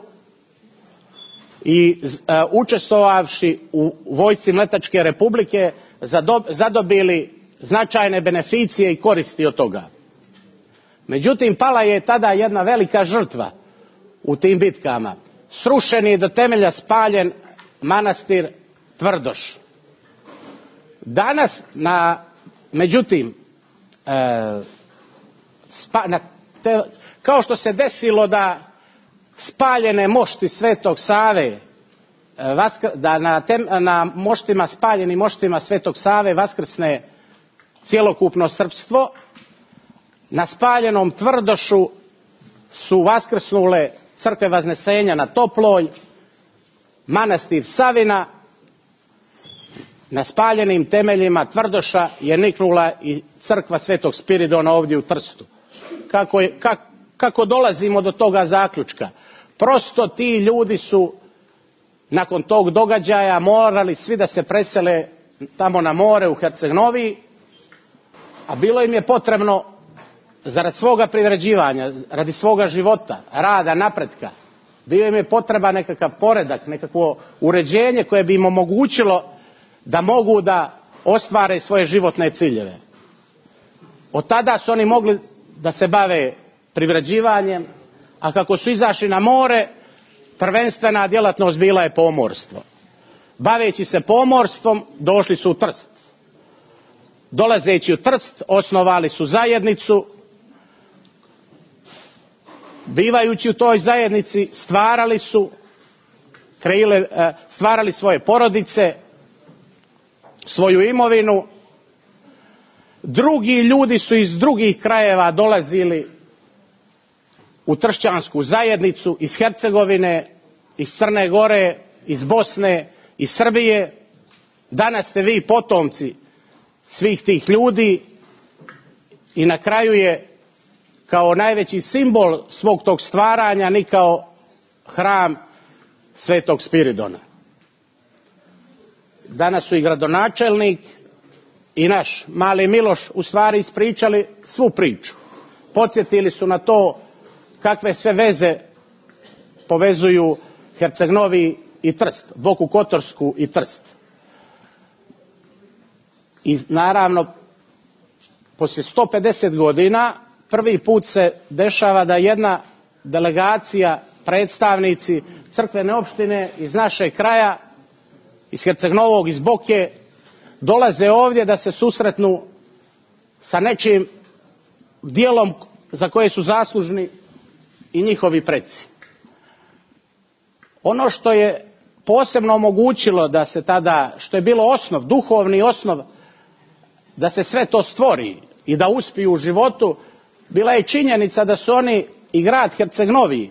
i učestvovavši u vojsci Mletačke republike zadobili značajne beneficije i koristi od toga. Međutim, pala je tada jedna velika žrtva u tim bitkama. Srušen je do temelja spaljen manastir Tvrdoš. Danas, međutim, kao što se desilo da spaljene mošti Svetog Save, da na moštima, spaljenim moštima Svetog Save vaskrsne cjelokupno srpstvo, na spaljenom Tvrdošu su vaskrsnule crkve Vaznesenja na Toploj, manastir Savina, na spaljenim temeljima Tvrdoša je niknula i crkva Svetog Spiridona ovdje u Trstu. Kako dolazimo do toga zaključka? Prosto ti ljudi su nakon tog događaja morali svi da se presele tamo na more u Herceg-Novi, a bilo im je potrebno zarad svoga privređivanja, radi svoga života, rada, napretka, bio im je potreba nekakav poredak, nekakvo uređenje koje bi im omogućilo da mogu da ostvare svoje životne ciljeve. Od tada su oni mogli da se bave privređivanjem, a kako su izašli na more, prvenstvena djelatnost bila je pomorstvo. Baveći se pomorstvom, došli su u Trst. Dolazeći u Trst, osnovali su zajednicu. Bivajući u toj zajednici, stvarali svoje porodice, svoju imovinu. Drugi ljudi su iz drugih krajeva dolazili u tršćansku zajednicu, iz Hercegovine, iz Crne Gore, iz Bosne, iz Srbije. Danas ste vi potomci svih tih ljudi i na kraju je kao najveći simbol svog tog stvaranja nikao hram Svetog Spiridona. Danas su i gradonačelnik i naš mali Miloš u stvari ispričali svu priču. Podsjetili su na to kakve sve veze povezuju Herceg-Novi i Trst, Boku Kotorsku i Trst. I naravno, poslije 150 godina prvi put se dešava da jedna delegacija, predstavnici crkvene opštine iz našeg kraja, iz Herceg-Novog, iz Boke, dolaze ovdje da se susretnu sa nečim dijelom za koje su zaslužni i njihovi preci. Ono što je posebno omogućilo da se tada, što je bilo osnov, duhovni osnov da se sve to stvori i da uspiju u životu, bila je činjenica da su oni i grad Herceg Novi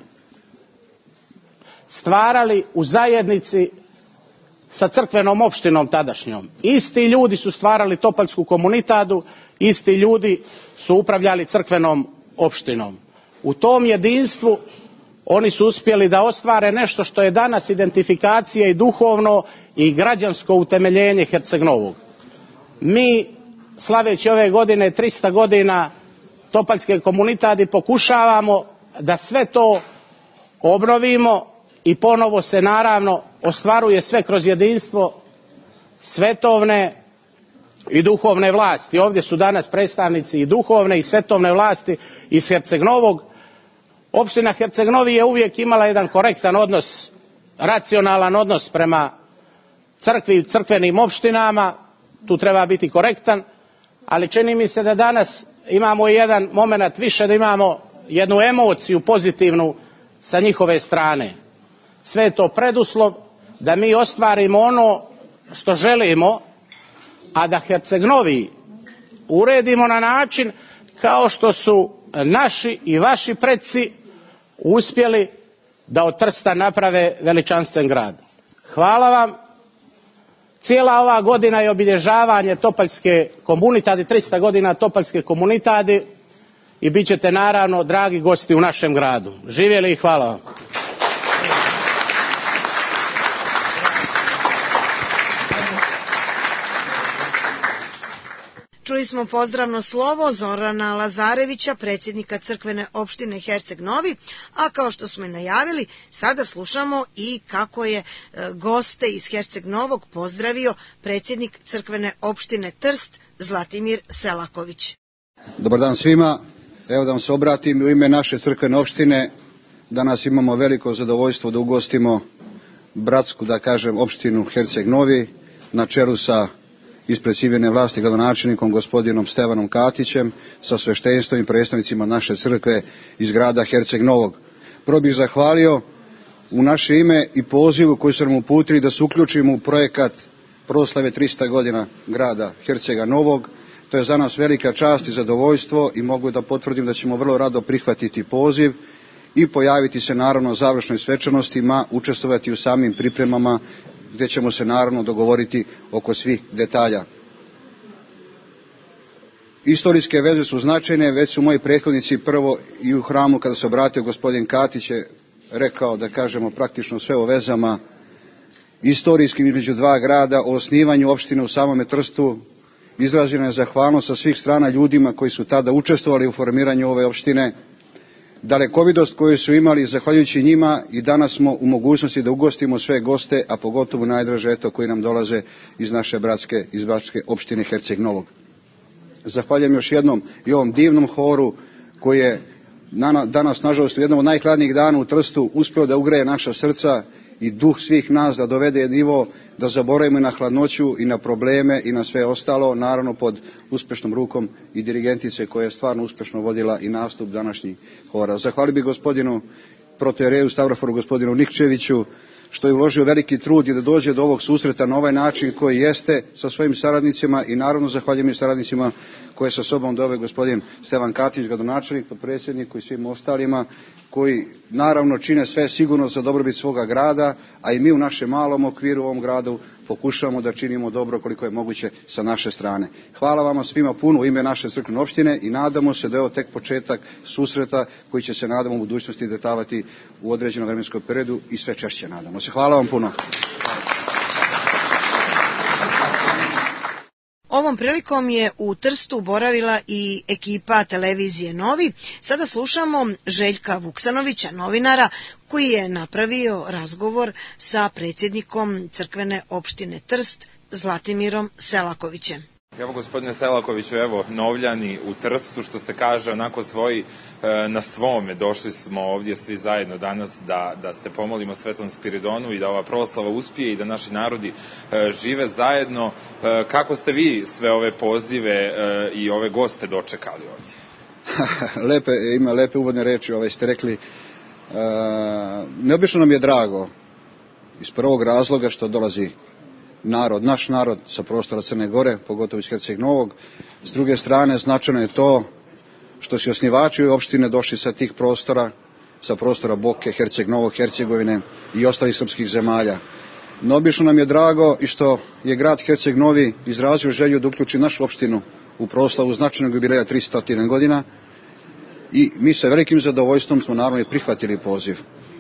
stvarali u zajednici sa crkvenom opštinom tadašnjom. Isti ljudi su stvarali Topaljsku komunitadu, isti ljudi su upravljali crkvenom opštinom. U tom jedinstvu oni su uspjeli da ostvare nešto što je danas identifikacija i duhovno i građansko utemeljenje Herceg Novog. Mi, slaveći ove godine 300 godina Topaljske komunitadi, pokušavamo da sve to obnovimo i ponovo se naravno ostvaruje sve kroz jedinstvo svetovne i duhovne vlasti. Ovdje su danas predstavnici i duhovne i svetovne vlasti iz Herceg Novog. Opština Herceg Novi je uvijek imala jedan korektan odnos, racionalan odnos prema crkvi i crkvenim opštinama, tu treba biti korektan, ali čini mi se da danas imamo jedan moment više, da imamo jednu emociju pozitivnu sa njihove strane. Sve je to preduslov da mi ostvarimo ono što želimo, a da Herceg Novi uredimo na način kao što su naši i vaši preci uspjeli da od Trsta naprave veličanstven grad. Hvala vam. Cijela ova godina je obilježavanje Topaljske komunitadi, 300 godina Topaljske komunitadi i bit ćete naravno dragi gosti u našem gradu. Živjeli i hvala vam. Čuli smo pozdravno slovo Zorana Lazarevića, predsjednika crkvene opštine Herceg Novi, a kao što smo i najavili, sada slušamo i kako je goste iz Herceg Novog pozdravio predsjednik crkvene opštine Trst, Zlatimir Selaković. Dobar dan svima. Evo da vam se obratim u ime naše crkvene opštine. Danas imamo veliko zadovoljstvo da ugostimo bratsku, da kažem, opštinu Herceg Novi na čelu sa ispred civilne vlasti gradonačelnikom gospodinom Stevanom Katićem, sa sveštenstvom i predstavnicima naše crkve iz grada Herceg Novog. Prvo bih zahvalio u naše ime i pozivu koji su nam uputili da se uključimo u projekat proslave 300 godina grada Hercega Novog. To je za nas velika čast i zadovoljstvo i mogu da potvrdim da ćemo vrlo rado prihvatiti poziv i pojaviti se naravno u završnoj svečanostima, učestvovati u samim pripremama gdje ćemo se naravno dogovoriti oko svih detalja. Istorijske veze su značajne, već su moji prethodnici prvo i u hramu kada se obratio gospodin Katić je rekao, da kažemo, praktično sve o vezama istorijskim između dva grada, o osnivanju opštine u samome Trstu. Izražena je zahvalnost sa svih strana ljudima koji su tada učestvovali u formiranju ove opštine. Dalekovidost koju su imali, zahvaljujući njima, i danas smo u mogućnosti da ugostimo sve goste, a pogotovo najdraže koji nam dolaze iz naše bratske opštine Herceg Novog. Zahvaljujem još jednom i ovom divnom horu koji je danas, nažalost, u jednom od najhladnijih dana u Trstu uspio da ugreje naša srca i duh svih nas, da dovede nivo da zaboravimo i na hladnoću i na probleme i na sve ostalo, naravno pod uspešnom rukom i dirigentice koja je stvarno uspešno vodila i nastup današnjih hora. Zahvalio bih gospodinu protojereju Stavroforu, gospodinu Nikčeviću, što je uložio veliki trud i da dođe do ovog susreta na ovaj način koji jeste sa svojim saradnicima, i naravno zahvaljujem i saradnicima koje sa sobom doveo gospodin Stevan Katić, gradonačelnik, potpredsjednik, i svim ostalima koji naravno čine sve sigurno za dobrobit svoga grada, a i mi u našem malom okviru u ovom gradu pokušavamo da činimo dobro koliko je moguće sa naše strane. Hvala vama svima puno u ime naše crkvene opštine i nadamo se da je ovo tek početak susreta koji će se, nadamo, u budućnosti dešavati u određenom vremenskom periodu i sve češće, nadamo se. Hvala vam puno. Ovom prilikom je u Trstu boravila i ekipa televizije Novi. Sada slušamo Željka Vuksanovića, novinara, koji je napravio razgovor sa predsjednikom crkvene opštine Trst, Zlatimirom Selakovićem. Evo, gospodine Selakoviću, evo, Novljani u Trstu, što se kaže, onako svoji na svome. Došli smo ovdje svi zajedno danas da se pomolimo Svetom Spiridonu i da ova proslava uspije i da naši narodi žive zajedno. Kako ste vi sve ove pozive i ove goste dočekali ovdje? Ima lepe uvodne reči, ste rekli. Neobično nam je drago iz prvog razloga što dolazi narod, naš narod sa prostora Crne Gore, pogotovo iz Herceg Novog. S druge strane, značajno je to što su osnivači opštine došli sa tih prostora, sa prostora Boke, Herceg Novog, Hercegovine i ostalih srpskih zemalja. No, obično nam je drago i što je grad Herceg Novi izrazio želju da uključi našu opštinu u proslavu značajnog jubileja 300 godina i mi sa velikim zadovoljstvom smo naravno i prihvatili poziv.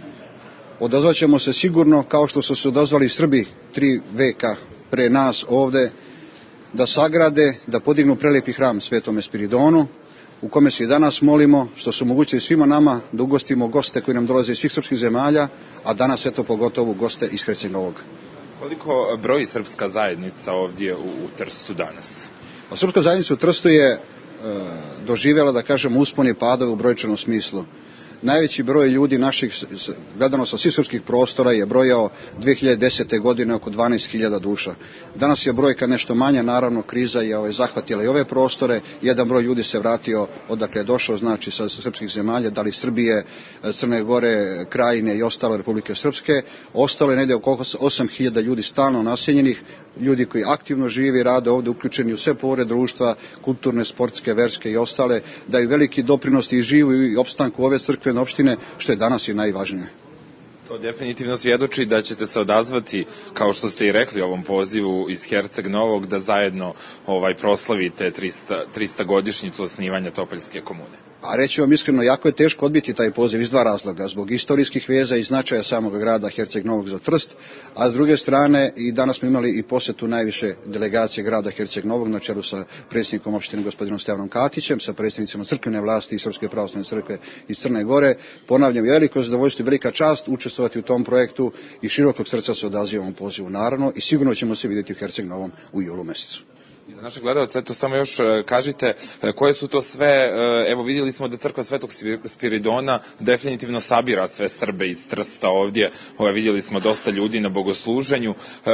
Odazvaćemo se sigurno kao što su se odazvali Srbi 3 veka pre nas ovde da sagrade, da podignu prelepi hram Svetome Spiridonu u kome se i danas molimo, što su omogućili svima nama da ugostimo goste koji nam dolaze iz svih srpskih zemalja, a danas eto pogotovo goste iz Herceg Novog. Koliko broji srpska zajednica ovdje u Trstu danas? Srpska zajednica u Trstu je doživjela, da kažem, uspon i padove u brojčanom smislu. Najveći broj ljudi naših, gledano sa svih srpskih prostora, je brojao 2010. godine oko 12.000 duša. Danas je brojka nešto manja, naravno kriza je zahvatila i ove prostore, jedan broj ljudi se vratio odakle je došao, znači sa srpskih zemalja, da li Srbije, Crne Gore, Krajine i ostale Republike Srpske. Ostalo je negdje oko 8.000 ljudi stalno naseljenih, ljudi koji aktivno žive i rade ovde, uključeni u sve pore društva, kulturne, sportske, verske i ostale, daju veliki doprinos i živu i opstanku ove crkvene opštine, što je danas i najvažnije. To definitivno svjedoči da ćete se odazvati, kao što ste i rekli ovom pozivu iz Herceg Novog, da zajedno proslavite 300 godišnjicu osnivanja Topoljske komune. A reći vam iskreno, jako je teško odbiti taj poziv iz 2 razloga. Zbog istorijskih veza i značaja samog grada Herceg Novog za Trst, a s druge strane i danas smo imali i posetu najviše delegacije grada Herceg Novog na čelu sa predsjednikom opštine gospodinom Stevanom Katićem, sa predsjednicima crkvene vlasti i Srpske pravoslavne crkve iz Crne Gore. Ponavljam, veliko zadovoljstvo i velika čast učestvovati u tom projektu i širokog srca se odazivamo pozivu naravno i sigurno ćemo se vidjeti u Herceg Novom u julu mesecu. I za naše gledalce, eto samo još kažite koje su to sve, evo vidjeli smo da crkva Svetog Spiridona definitivno sabira sve Srbe iz Trsta ovdje, vidjeli smo dosta ljudi na bogosluženju,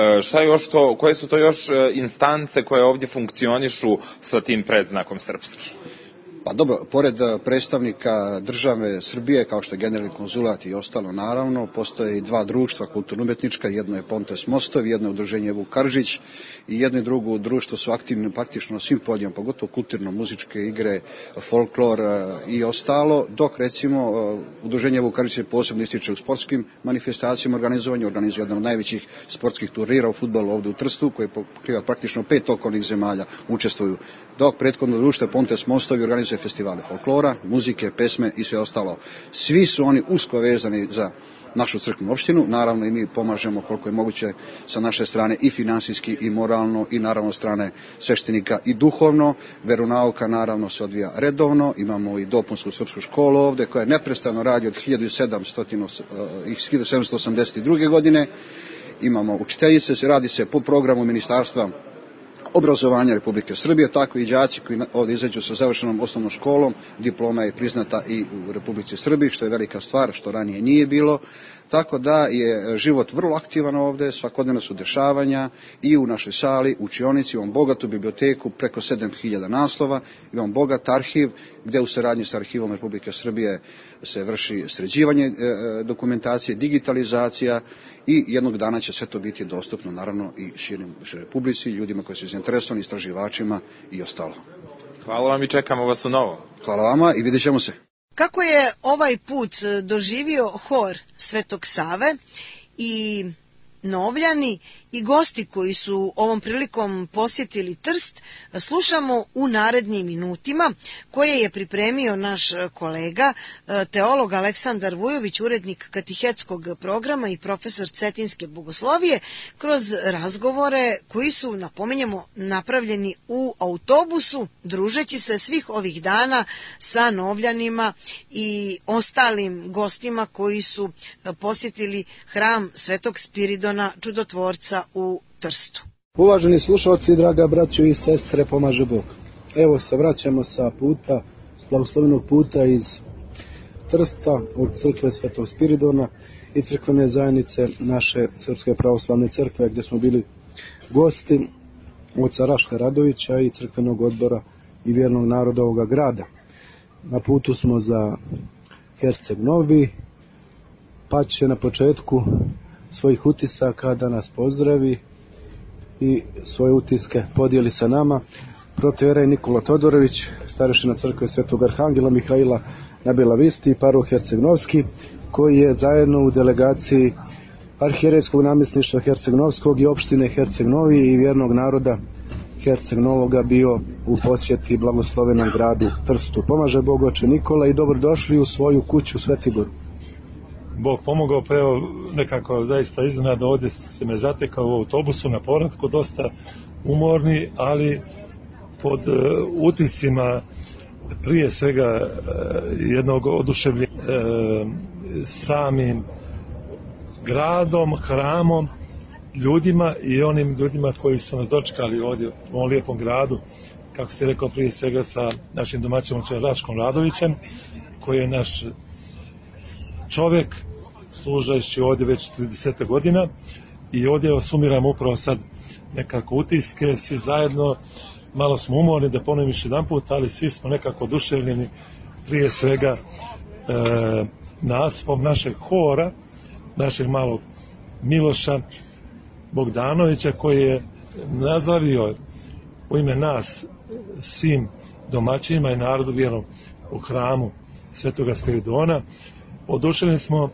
koje su to još instance koje ovdje funkcionišu sa tim predznakom srpski? Pa dobro, pored predstavnika države Srbije, kao što je generalni konzulat i ostalo naravno, postoje i 2 društva kulturno-umetnička, jedno je Pontes Mostovi, jedno je udruženje Vuk Karadžić i jedno i drugo društvo su aktivni praktično na svim poljima, pogotovo kulturno-muzičke igre, folklor i ostalo, dok recimo udruženje Vuk Karadžić se posebno ističe u sportskim manifestacijama organizuje jedan od najvećih sportskih turnira u fudbalu ovdje u Trstu, koji pokriva praktično 5 okolnih zemalja učestvuju, dok prethodno društvo Pontes Mostovi organizuje festivale folklora, muzike, pesme i sve ostalo. Svi su oni usko vezani za našu crkvenu opštinu, naravno i mi pomažemo koliko je moguće sa naše strane i finansijski i moralno i naravno strane sveštenika i duhovno. Veronauka naravno se odvija redovno, imamo i dopunsku srpsku školu ovde koja neprestano radi od 1782. godine, imamo učiteljice, radi se po programu Ministarstva obrazovanja Republike Srbije, tako i đaci koji ovdje izađu sa završenom osnovnom školom, diploma je priznata i u Republici Srbiji, što je velika stvar, što ranije nije bilo. Tako da je život vrlo aktivan ovdje, svakodnevno su dešavanja i u našoj sali, učionici, imamo bogatu biblioteku, preko 7000 naslova, imamo bogat arhiv gdje u saradnji sa arhivom Republike Srbije se vrši sređivanje dokumentacije, digitalizacija i jednog dana će sve to biti dostupno naravno i široj publici, ljudima koji su zainteresovani, istraživačima i ostalo. Hvala vam i čekamo vas u novom. Hvala vama i vidjet ćemo se. Kako je ovaj put doživio hor Svetog Save i Novljani i gosti koji su ovom prilikom posjetili Trst, slušamo u narednim minutima, koje je pripremio naš kolega, teolog Aleksandar Vujović, urednik katehetskog programa i profesor Cetinske bogoslovije, kroz razgovore koji su, napominjemo, napravljeni u autobusu, družeći se svih ovih dana sa Novljanima i ostalim gostima koji su posjetili hram Svetog Spiridona Čudotvorca u Trstu. Uvaženi slušalci, draga braćo i sestre, pomaže Bog. Evo se vraćamo sa puta, blagoslovenog puta iz Trsta, od crkve Svetog Spiridona i crkvene zajednice naše Srpske pravoslavne crkve, gdje smo bili gosti oca Raška Radovića i crkvenog odbora i vjernog naroda ovoga grada. Na putu smo za Herceg Novi, pa će na početku svojih utisaka da nas pozdravi i svoje utiske podijeli sa nama. Protoijerej Nikola Todorović, starešina crkve Svetog Arhangela Mihaila na Belavisti i paroh Herceg-Novski, koji je zajedno u delegaciji arhijerejskog namjesništva Herceg-Novskog i opštine Herceg-Novi i vjernog naroda Herceg-Novoga bio u posjeti blagoslovenom gradu Trstu. Pomaže Bog, oče Nikola, i dobrodošli u svoju kuću Svetigoru. Bog pomogao, pa evo nekako zaista iznenada ovdje se me zatekao u autobusu na povratku, dosta umorni, ali pod utiscima prije svega jednog oduševljenja samim gradom, hramom, ljudima i onim ljudima koji su nas dočekali ovdje u ovom lijepom gradu, kako ste rekao, prije svega sa našim domaćinom Raškom Radovićem, koji je naš čovjek služajući ovdje već 30 godina, i ovdje sumiramo upravo sad nekako utiske, svi zajedno. Malo smo umorni, da ponovim još jedan put, ali svi smo nekako oduševljeni, prije svega nastupom našeg hora, našeg malog Miloša Bogdanovića, koji je nazavio u ime nas svim domaćinima i narodu vjernom u hramu Svetoga Spiridona. Oduševljeni smo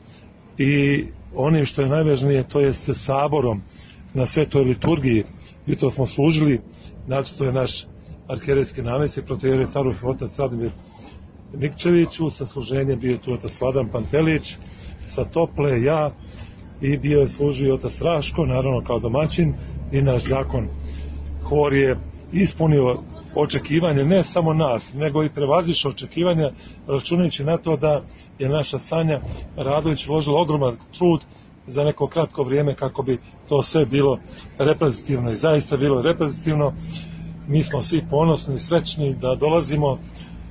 i onim što je najvažnije, to jest saborom na svetoj liturgiji. Jutro smo služili, znači to je naš arhijerejski namjesnik, protoijerej Starof otac Radimir Nikčeviću, sa služenjem bio tu otac Vladan Pantelić, sa Tople, ja, i bio je služio otac Raško, naravno kao domaćin, i naš đakon. Hor je ispunio očekivanje ne samo nas, nego i prevazišao očekivanja, računajući na to da je naša Sanja Radović uložila ogroman trud za neko kratko vrijeme kako bi to sve bilo reprezentativno, i zaista bilo reprezentativno. Mi smo svi ponosni i srećni da dolazimo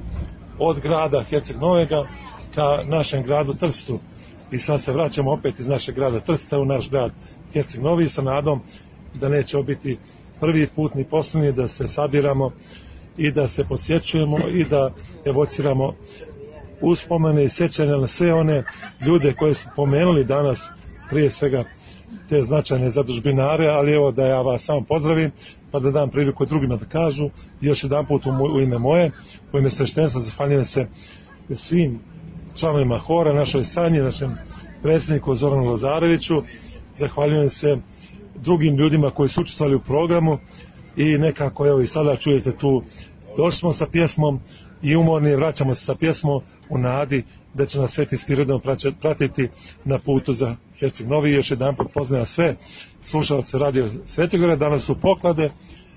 od grada Herceg-Novega ka našem gradu Trstu, i sad se vraćamo opet iz našeg grada Trsta u naš grad Herceg-Novi sa nadom da neće biti prvi put ni posljednji da se sabiramo i da se posjećujemo i da evociramo uspomene i sjećanja na sve one ljude koje smo pomenuli danas, prije svega te značajne zadužbinare, ali evo da ja vas samo pozdravim, pa da dam priliku drugima da kažu. I još jedan put u ime moje, u ime sveštenstva, zahvaljujem se svim članovima hora, našoj Sanji, našem predsjedniku Zoranu Lazareviću, zahvaljujem se drugim ljudima koji su učestvovali u programu, i nekako evo i sada čujete tu, došli smo sa pjesmom i umorni, vraćamo se sa pjesmom u nadi da će nas Sveti Spiridon pratiti na putu za Herceg-Novi. Još jedan put pozdravljam sve slušalce Radio Svetogora, danas su poklade,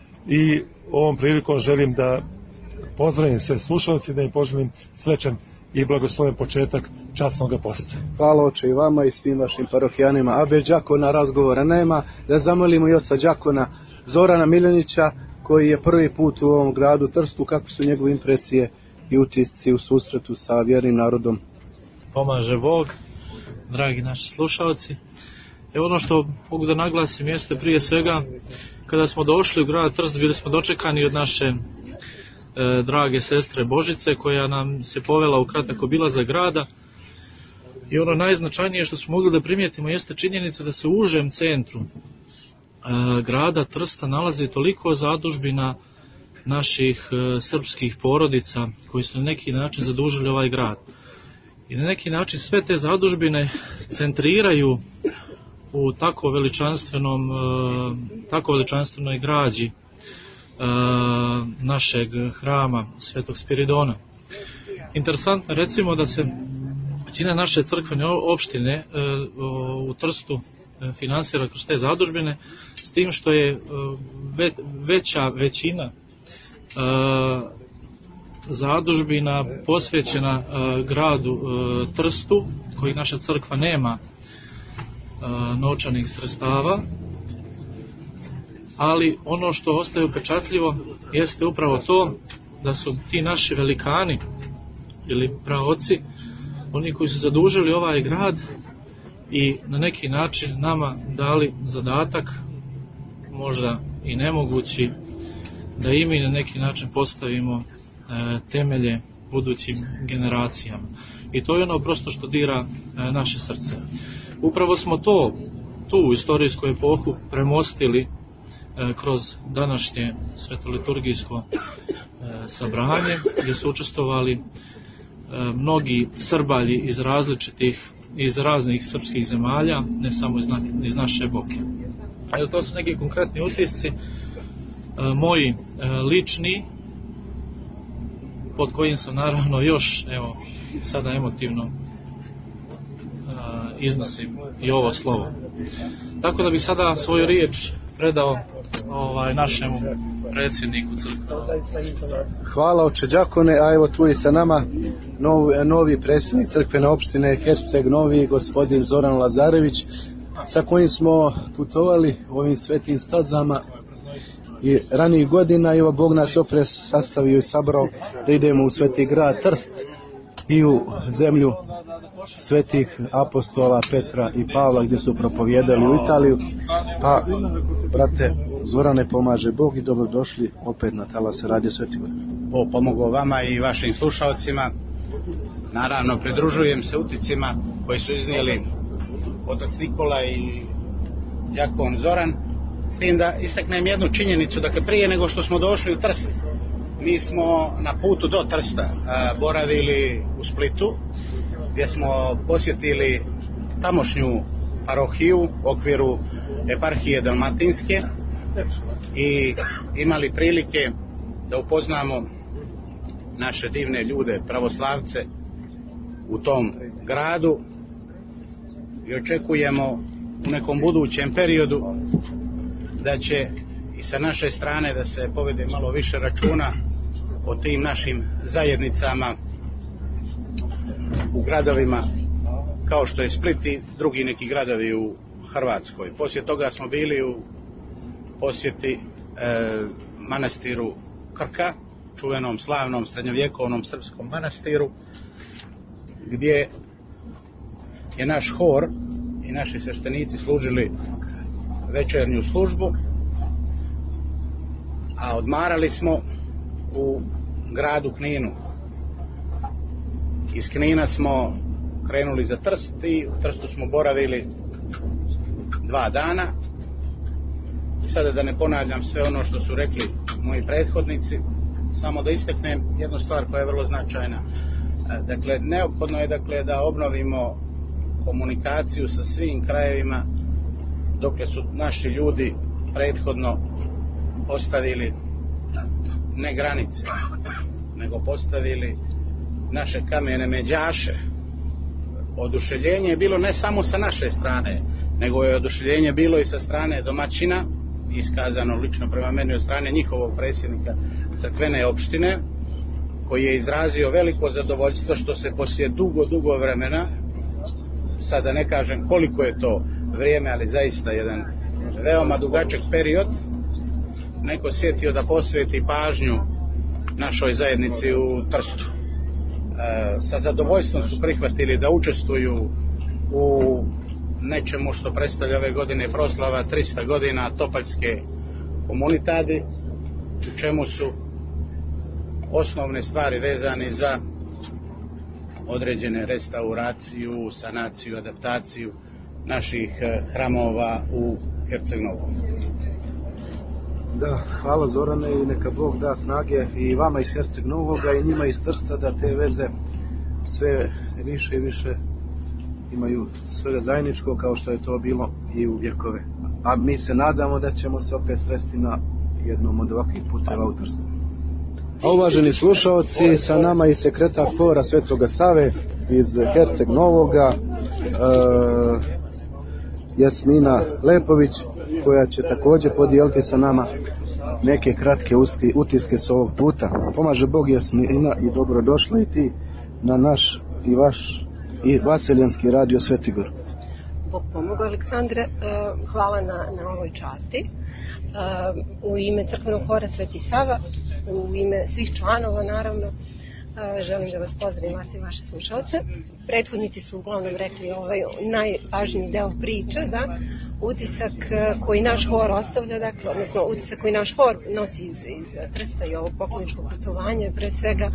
i ovom prilikom želim da pozdravim sve slušalci, da im poželim srećan i blagosloven početak časnog posjeta. Hvala, oče, i vama i svim vašim parohijanima. A bez đakona razgovora nema. Da zamolimo i oca đakona Zorana Miljanića, koji je prvi put u ovom gradu Trstu, kako su njegove impresije i utisci u susretu sa vjernim narodom. Pomaže Bog, dragi naši slušalci. Evo, ono što mogu da naglasim jeste prije svega, kada smo došli u grad Trst, bili smo dočekani od naše drage sestre Božice, koja nam se povela u kratak obilazak grada, i ono najznačajnije što smo mogli da primijetimo jeste činjenica da se u užem centru grada Trsta nalazi toliko zadužbina naših srpskih porodica koji su na neki način zadužili ovaj grad. I na neki način sve te zadužbine centriraju u tako veličanstvenoj građi našeg hrama Svetog Spiridona. Interesantno recimo da se većina naše crkvene opštine u Trstu finansira kroz te zadužbine, s tim što je veća većina zadužbina posvećena gradu Trstu, koji naša crkva nema novčanih sredstava, ali ono što ostaje upečatljivo jeste upravo to da su ti naši velikani ili praoci oni koji su zadužili ovaj grad i na neki način nama dali zadatak, možda i nemogući, da i mi na neki način postavimo temelje budućim generacijama. I to je ono prosto što dira naše srce. Upravo smo tu istorijsku epohu premostili kroz današnje svetoliturgijsko sabranje, gdje su učestvovali mnogi Srbalji iz raznih srpskih zemalja, ne samo iz naše Boke. To su neki konkretni utisci, moji lični, pod kojim sam naravno još sada emotivno iznosim i ovo slovo. Tako da bih sada svoju riječ predao našemu predsjedniku crkve. Hvala oče đakone, a evo tu je sa nama novi predsjednik crkvene opštine Herceg Novi, gospodin Zoran Lazarević, sa kojim smo putovali ovim svetim stazama i ranijih godina, i evo Bog nas opet sastavio i sabrao da idemo u sveti grad Trst i u zemlju svetih apostola Petra i Pavla, gdje su propovijedali u Italiju. Pa, brate Zorane, pomaže Bog i dobrodošli opet na talase Radio Svetigor. Bog pomogao vama i vašim slušalcima. Naravno, pridružujem se uticima koji su iznijeli otac Nikola i đakon Zoran, s tim da istaknem jednu činjenicu, dakle prije nego što smo došli u Trst, mi smo na putu do Trsta boravili u Splitu, gdje smo posjetili tamošnju parohiju u okviru eparhije Dalmatinske i imali prilike da upoznamo naše divne ljude, pravoslavce u tom gradu i očekujemo u nekom budućem periodu da će i sa naše strane da se povede malo više računa o tim našim zajednicama u gradovima kao što je Split i drugi neki gradovi u Hrvatskoj. Poslije toga smo bili u posjeti manastiru Krka, čuvenom slavnom srednjovjekovnom srpskom manastiru, gdje je naš hor i naši sveštenici služili večernju službu, a odmarali smo u gradu Kninu. Iz Knina smo krenuli za Trst i u Trstu smo boravili 2 dana. Sada da ne ponavljam sve ono što su rekli moji prethodnici, samo da istaknem jednu stvar koja je vrlo značajna. Dakle, neophodno je da obnovimo komunikaciju sa svim krajevima dok su naši ljudi prethodno postavili ne granice, nego postavili naše kamene međaše. Oduševljenje je bilo ne samo sa naše strane, nego je oduševljenje bilo i sa strane domaćina, iskazano lično prema meni od strane njihovog predsjednika crkvene opštine, koji je izrazio veliko zadovoljstvo što se poslije dugo vremena, sada ne kažem koliko je to vrijeme, ali zaista jedan veoma dugačak period, neko sjetio da posveti pažnju našoj zajednici u Trstu. Sa zadovoljstvom su prihvatili da učestvuju u nečemu što predstavlja ove godine proslava 300 godina Topaljske komunitadi, u čemu su osnovne stvari vezane za određene restauraciju, sanaciju, adaptaciju naših hramova u Herceg Novom. Da, hvala Zorane i neka Bog da snage i vama iz Herceg Novoga i njima iz Trsta da te veze sve više i više imaju svega zajedničko kao što je to bilo i u vjekove. A mi se nadamo da ćemo se opet sresti na jednom od ovakvih puteva u Trstu. A uvaženi slušalci, sa nama i sekretar Hora Svetoga Save iz Herceg Novoga, Jasmina Lepović, koja će također podijeliti sa nama neke kratke utiske s ovog puta. Pomaže Bog, Jasmina, i dobrodošla i ti na naš i vaš i Vaseljanski radio Svetigor. Bog pomogu, Aleksandre, hvala na ovoj časti. U ime Crkvenog hora Sveti Sava, u ime svih članova naravno, želim da vas pozdravim, vas i vaše slušalce. Prethodnici su uglavnom rekli najvažniji deo priče, da, utisak koji naš hor ostavlja, dakle, odnosno utisak koji naš hor nosi iz Trsta i ovog pokloničkog putovanja je pre svega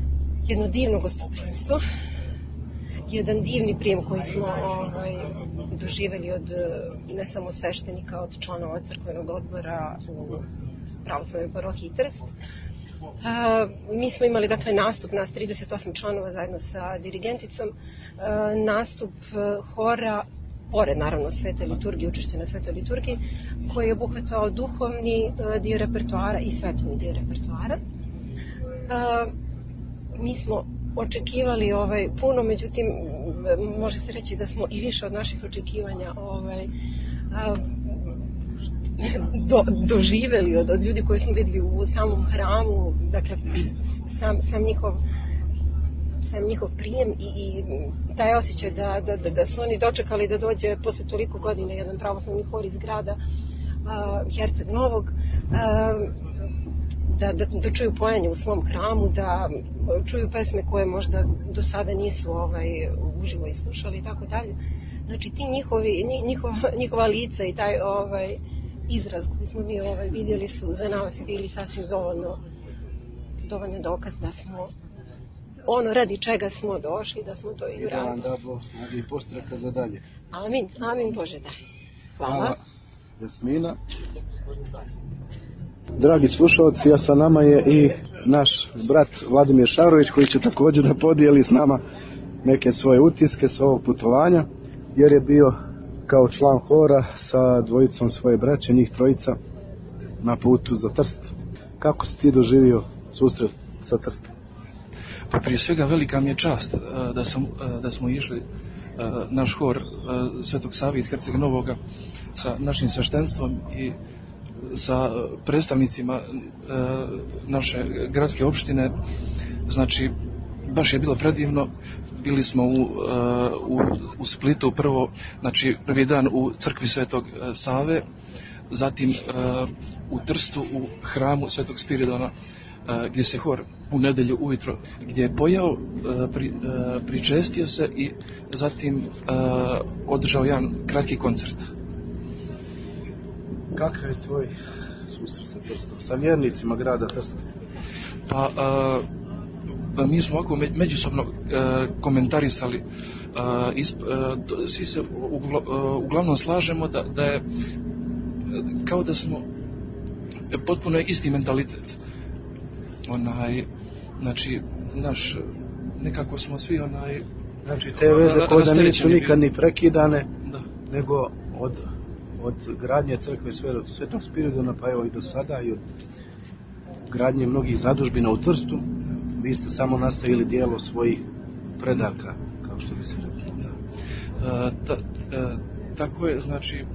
jedno divno gostoprimstvo, jedan divni prijem koji smo doživjeli od ne samo sveštenika, od članova crkvenog odbora u pravoslavnoj parohiji Trst. Mi smo imali dakle nastup nas 38 članova zajedno sa dirigenticom, nastup hora pored naravno svete liturgije, učešće na svetoj liturgiji, koji je obuhvatao duhovni dio repertoara i svetovni dio repertoara. Mi smo očekivali puno, međutim može se reći da smo i više od naših očekivanja doživeli od ljudi koje smo vidjeli u samom hramu, dakle sam njihov prijem i taj osjećaj da su oni dočekali da dođe posle toliko godina jedan pravoslavni hor iz grada Herceg Novog, da čuju pojanje u svom hramu, da čuju pesme koje možda do sada nisu uživo i slušali i tako dalje. Znači ti njihova lica i taj izraz koji smo mi vidjeli su za nas bili sasvim dovoljno dokaz da smo ono radi čega smo došli, da smo to i uradili. Da Bog snagi i postreka za dalje. Amin Bože daj. Hvala. Jasmina. Dragi slušalci, a sa nama je i naš brat Vladimir Šarović koji će također da podijeli s nama neke svoje utiske sa ovog putovanja, jer je bio kao član hora sa dvojicom svoje braće, njih trojica, na putu za Trst. Kako si ti doživio susret sa Trstom? Pa prije svega velika mi je čast da smo išli naš hor Svetog Save iz Herceg Novoga sa našim sveštenstvom i sa predstavnicima naše gradske opštine. Znači, baš je bilo predivno. Bili smo u Splitu prvi dan u crkvi Svetog Save, zatim u Trstu u hramu Svetog Spiridona, gdje se hor u nedelju ujutro gdje je pojao, pričestio se i zatim održao jedan kratki koncert. Kakav je tvoj susret sa Trstom, sa vjernicima grada Trsta? Pa mi smo ovako međusobno komentarisali, svi se uglavnom slažemo da je kao da smo potpuno isti mentalitet. Znači, nekako smo svi Znači, te veze koje da nisu nikad ni prekidane, nego od gradnje crkve Svetog Spiridona, pa evo i do sada, i od gradnje mnogih zadužbina u Trstu, vi ste samo nastavili dijelo svojih predaka, kao što bi se rekli. Tako je, znači,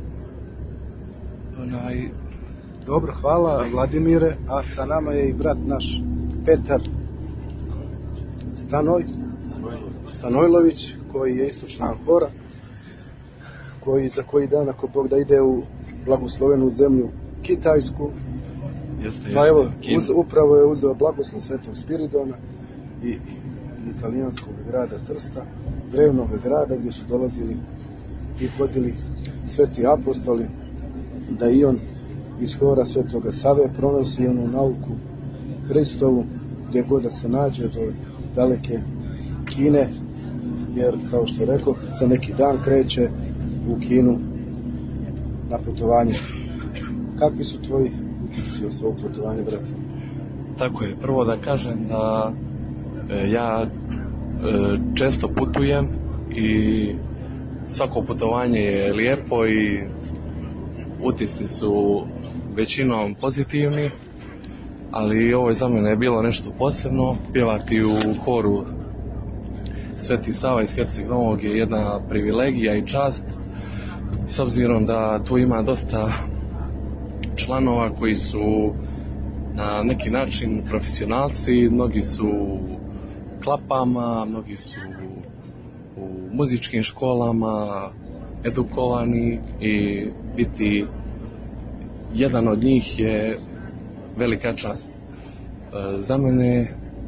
Dobro, hvala Vladimire, a sa nama je i brat naš Petar Stanojlović, koji je isto član hora, za koji dan, ako Bog da, ide u blagoslovenu zemlju Kitajsku. Pa evo, upravo je uzeo blagoslov Svetog Spiridona i italijanskog grada Trsta, drevnog grada gdje su dolazili i vodili sveti apostoli, da i on iz hora Svetoga Save pronosi onu nauku Hristovu gdje god da se nađe, do daleke Kine, jer kao što rekoh, za neki dan kreće u Kinu na putovanje. Kakvi su tvoji utisci od svog putovanja, brate? Tako je, prvo da kažem da ja često putujem i svako putovanje je lijepo i utisci su većinom pozitivni, ali ovo za mene je bilo nešto posebno. Pjevati u horu Sveti Sava iz Herceg Novog je jedna privilegija i čast, s obzirom da tu ima dosta članova koji su na neki način profesionalci, mnogi su u klapama, mnogi su u muzičkim školama edukovani i biti jedan od njih je velika čast. Za mene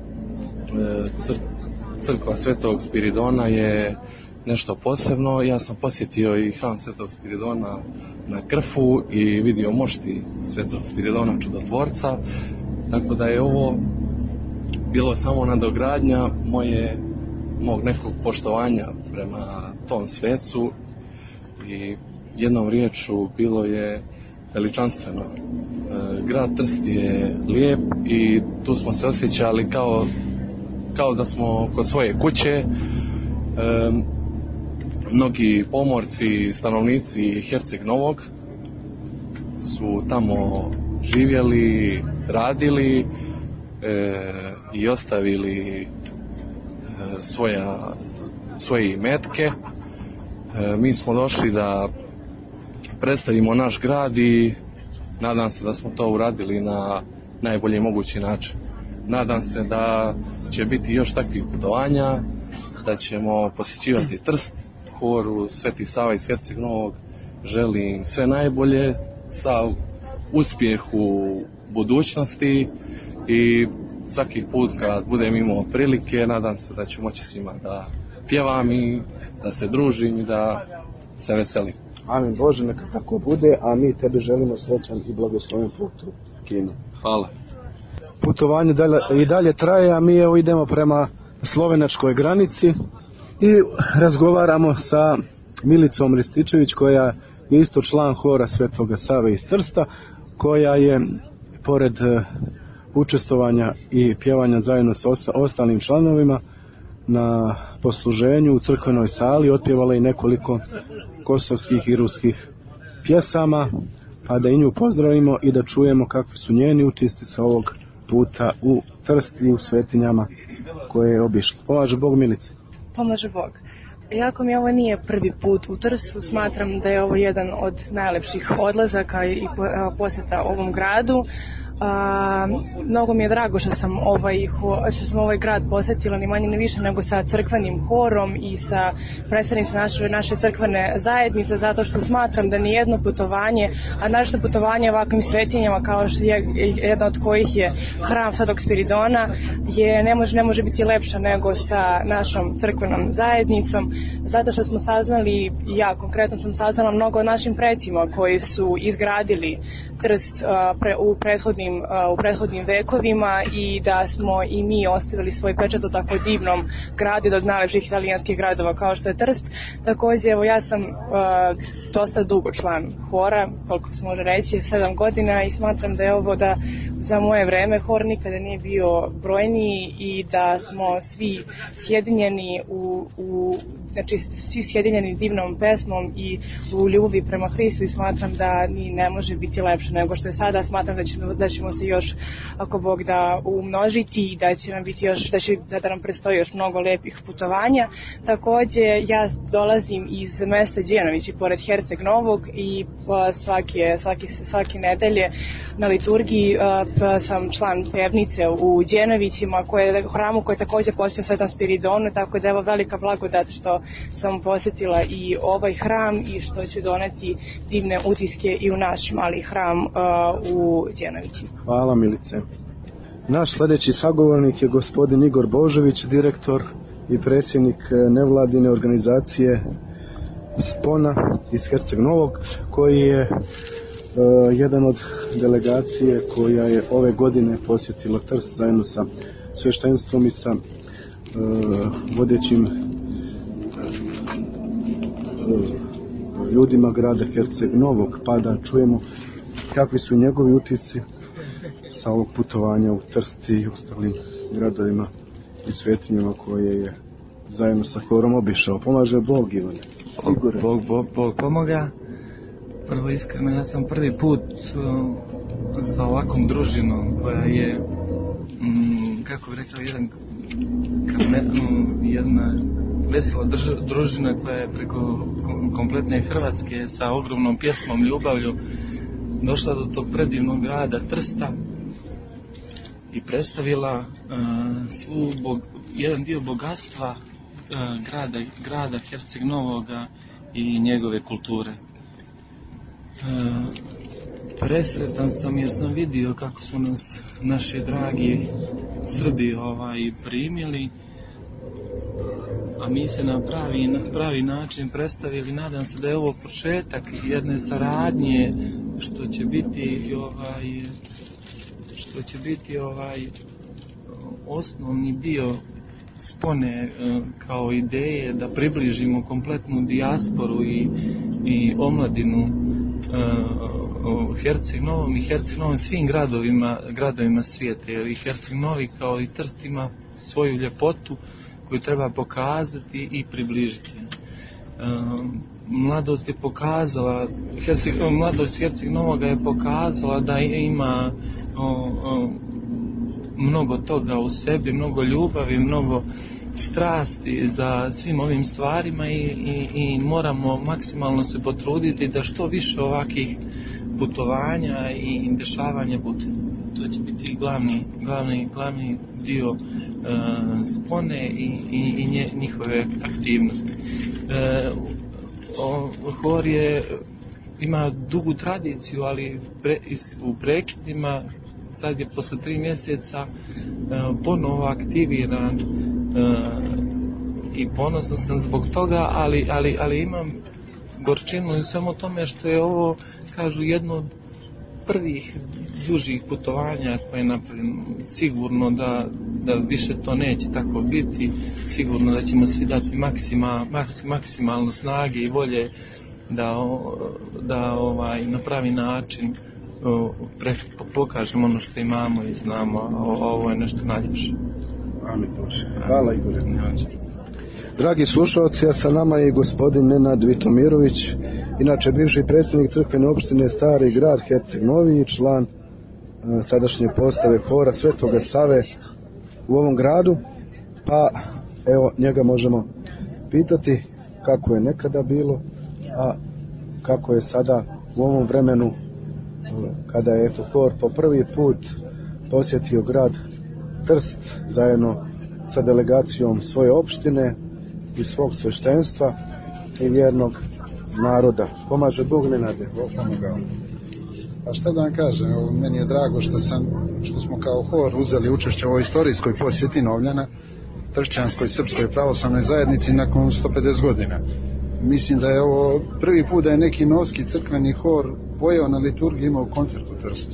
crkva Svetog Spiridona je nešto posebno. Ja sam posjetio i hram Svetog Spiridona na Krfu i vidio mošti Svetog Spiridona čudotvorca, tako da je ovo bilo samo nadogradnja mog nekog poštovanja prema tom svecu i jednom riječu bilo je veličanstveno. Grad Trst je lijep i tu smo se osjećali kao da smo kod svoje kuće. Mnogi pomorci, stanovnici Herceg Novog su tamo živjeli, radili i ostavili svoje imetke. Mi smo došli da predstavimo naš grad i nadam se da smo to uradili na najbolji mogući način. Nadam se da će biti još takvih putovanja, da ćemo posjećivati Trst, horu Sveti Sava iz Herceg Novog. Želim sve najbolje, sav uspjeh u budućnosti i svaki put kad budem imao prilike, nadam se da ću moći svima da pjevam i da se družim i da se veselim. Amin Bože, neka tako bude, a mi tebi želimo srećan i blagosloven put u Kinu. Hvala. Putovanje i dalje traje, a mi evo idemo prema slovenačkoj granici i razgovaramo sa Milicom Rističević, koja je isto član hora Svetoga Save iz Trsta, koja je pored učestvovanja i pjevanja zajedno sa ostalim članovima na posluženju u crkvenoj sali otpjevala i nekoliko kosovskih i ruskih pjesama, pa da i nju pozdravimo i da čujemo kakvi su njeni utisci sa ovog puta u Trst i u svetinjama koje je obišla. Pomaže Bog, Milice. Pomaže Bog. Iako mi ovo nije prvi put u Trstu, smatram da je ovo jedan od najlepših odlazaka i posjeta ovom gradu. Mnogo mi je drago što sam ovaj grad posjetila ni manje ni više nego sa crkvenim horom i sa predstavnicima naše crkvene zajednice, zato što smatram da nijedno putovanje, a naše putovanje ovakvim svetinjama kao što je jedna od kojih je hram Svetog Spiridona, ne može biti lepša nego sa našom crkvenom zajednicom, zato što smo saznali, ja konkretno sam saznala mnogo o našim precima koji su izgradili Trst u prethodnim vekovima i da smo i mi ostavili svoj pečat u tako divnom gradu od najlepših italijanskih gradova kao što je Trst. Također, evo, ja sam dosta dugo član hora, koliko se može reći, 7 godina, i smatram da je ovo da za moje vreme hor nikada nije bio brojniji i da smo svi sjedinjeni znači svi sjedinjeni divnom pesmom i u ljubavi prema Hristu, i smatram da ni ne može biti lepše nego što je sada. Smatram da ćemo se još, ako Bog da, umnožiti i da će nam biti još, da nam predstoji još mnogo lepih putovanja. Također, ja dolazim iz mesta Đenovići pored Herceg Novog i svake nedelje na liturgiji sam član pevnice u Đenovićima, hramu koji je također posvećen Svetom Spiridonu, tako da je evo velika blagodat što sam posjetila i ovaj hram i što ću doneti divne utiske i u naš mali hram u Đenovićima. Hvala, Milice. Naš sljedeći sagovornik je gospodin Igor Božović, direktor i predsjednik nevladine organizacije Spona iz Herceg Novog, koji je jedan od delegacije koja je ove godine posjetila Trst zajedno sa sveštenstvom i sa vodećim ljudima grada Herceg Novog, pa da čujemo kakvi su njegovi utisci sa ovog putovanja u Trst i ostalim gradovima i svetinjama koje je zajedno sa horom obišao. Pomaže Bog, Ivane. Bog pomoga. Prvo, iskreno, ja sam prvi put sa ovakvom družinom koja je, kako bih rekao, jedna vesela družina koja je preko kompletne Hrvatske sa ogromnom pjesmom, ljubavlju došla do tog predivnog grada Trsta i predstavila jedan dio bogatstva grada Herceg Novoga i njegove kulture. Presretan sam jer sam vidio kako su nas naši dragi Srbi primili, a mi se na pravi način predstavili. Nadam se da je ovo početak jedne saradnje što će biti osnovni dio Spone kao ideje da približimo kompletnu dijasporu i i omladinu Herceg Novom i Herceg Novom svim gradovima svijeta, jer i Herceg Novi kao i Trst ima svoju ljepotu koju treba pokazati i približiti. Mladost je pokazala, mladost Herceg Novoga je pokazala da ima mnogo toga u sebi, mnogo ljubavi, mnogo strasti za svim ovim stvarima i moramo maksimalno se potruditi da što više ovakvih putovanja i dešavanja bude. To će biti glavni dio spone i njihove aktivnosti. Hor ima dugu tradiciju, ali u prekidima sad je posle 3 mjeseca ponovo aktiviran i ponosno sam zbog toga, ali imam gorčinu i samo tome što je ovo, kažu, jedno od prvih dužih putovanja koje je napravljeno. Sigurno da više to neće tako biti, sigurno da ćemo svi dati maksimalno snage i volje da na pravi način pokažemo ono što imamo i znamo, a ovo je nešto najljepše. Amin Bože. Hvala Igore. Dragi slušalci, a sa nama je gospodin Nenad Vitomirović, inače bivši predsjednik crkvene opštine Stari grad Herceg Novi i član sadašnje postave hora Svetoga Save u ovom gradu, pa evo njega možemo pitati kako je nekada bilo, a kako je sada u ovom vremenu kada je hor po prvi put posjetio grad Trst zajedno sa delegacijom svoje opštine i svog sveštenstva i vjernog naroda. Pomaže Bog, Nenade. Bog pomogao. A šta da vam kažem, meni je drago što smo kao hor uzeli učešće u ovoj istorijskoj posjeti Novljana, Tršćanskoj srpskoj pravoslavnoj zajednici nakon 150 godina. Mislim da je ovo prvi put da je neki novski crkveni hor pojeo na liturgiji, imao koncert u Trstu.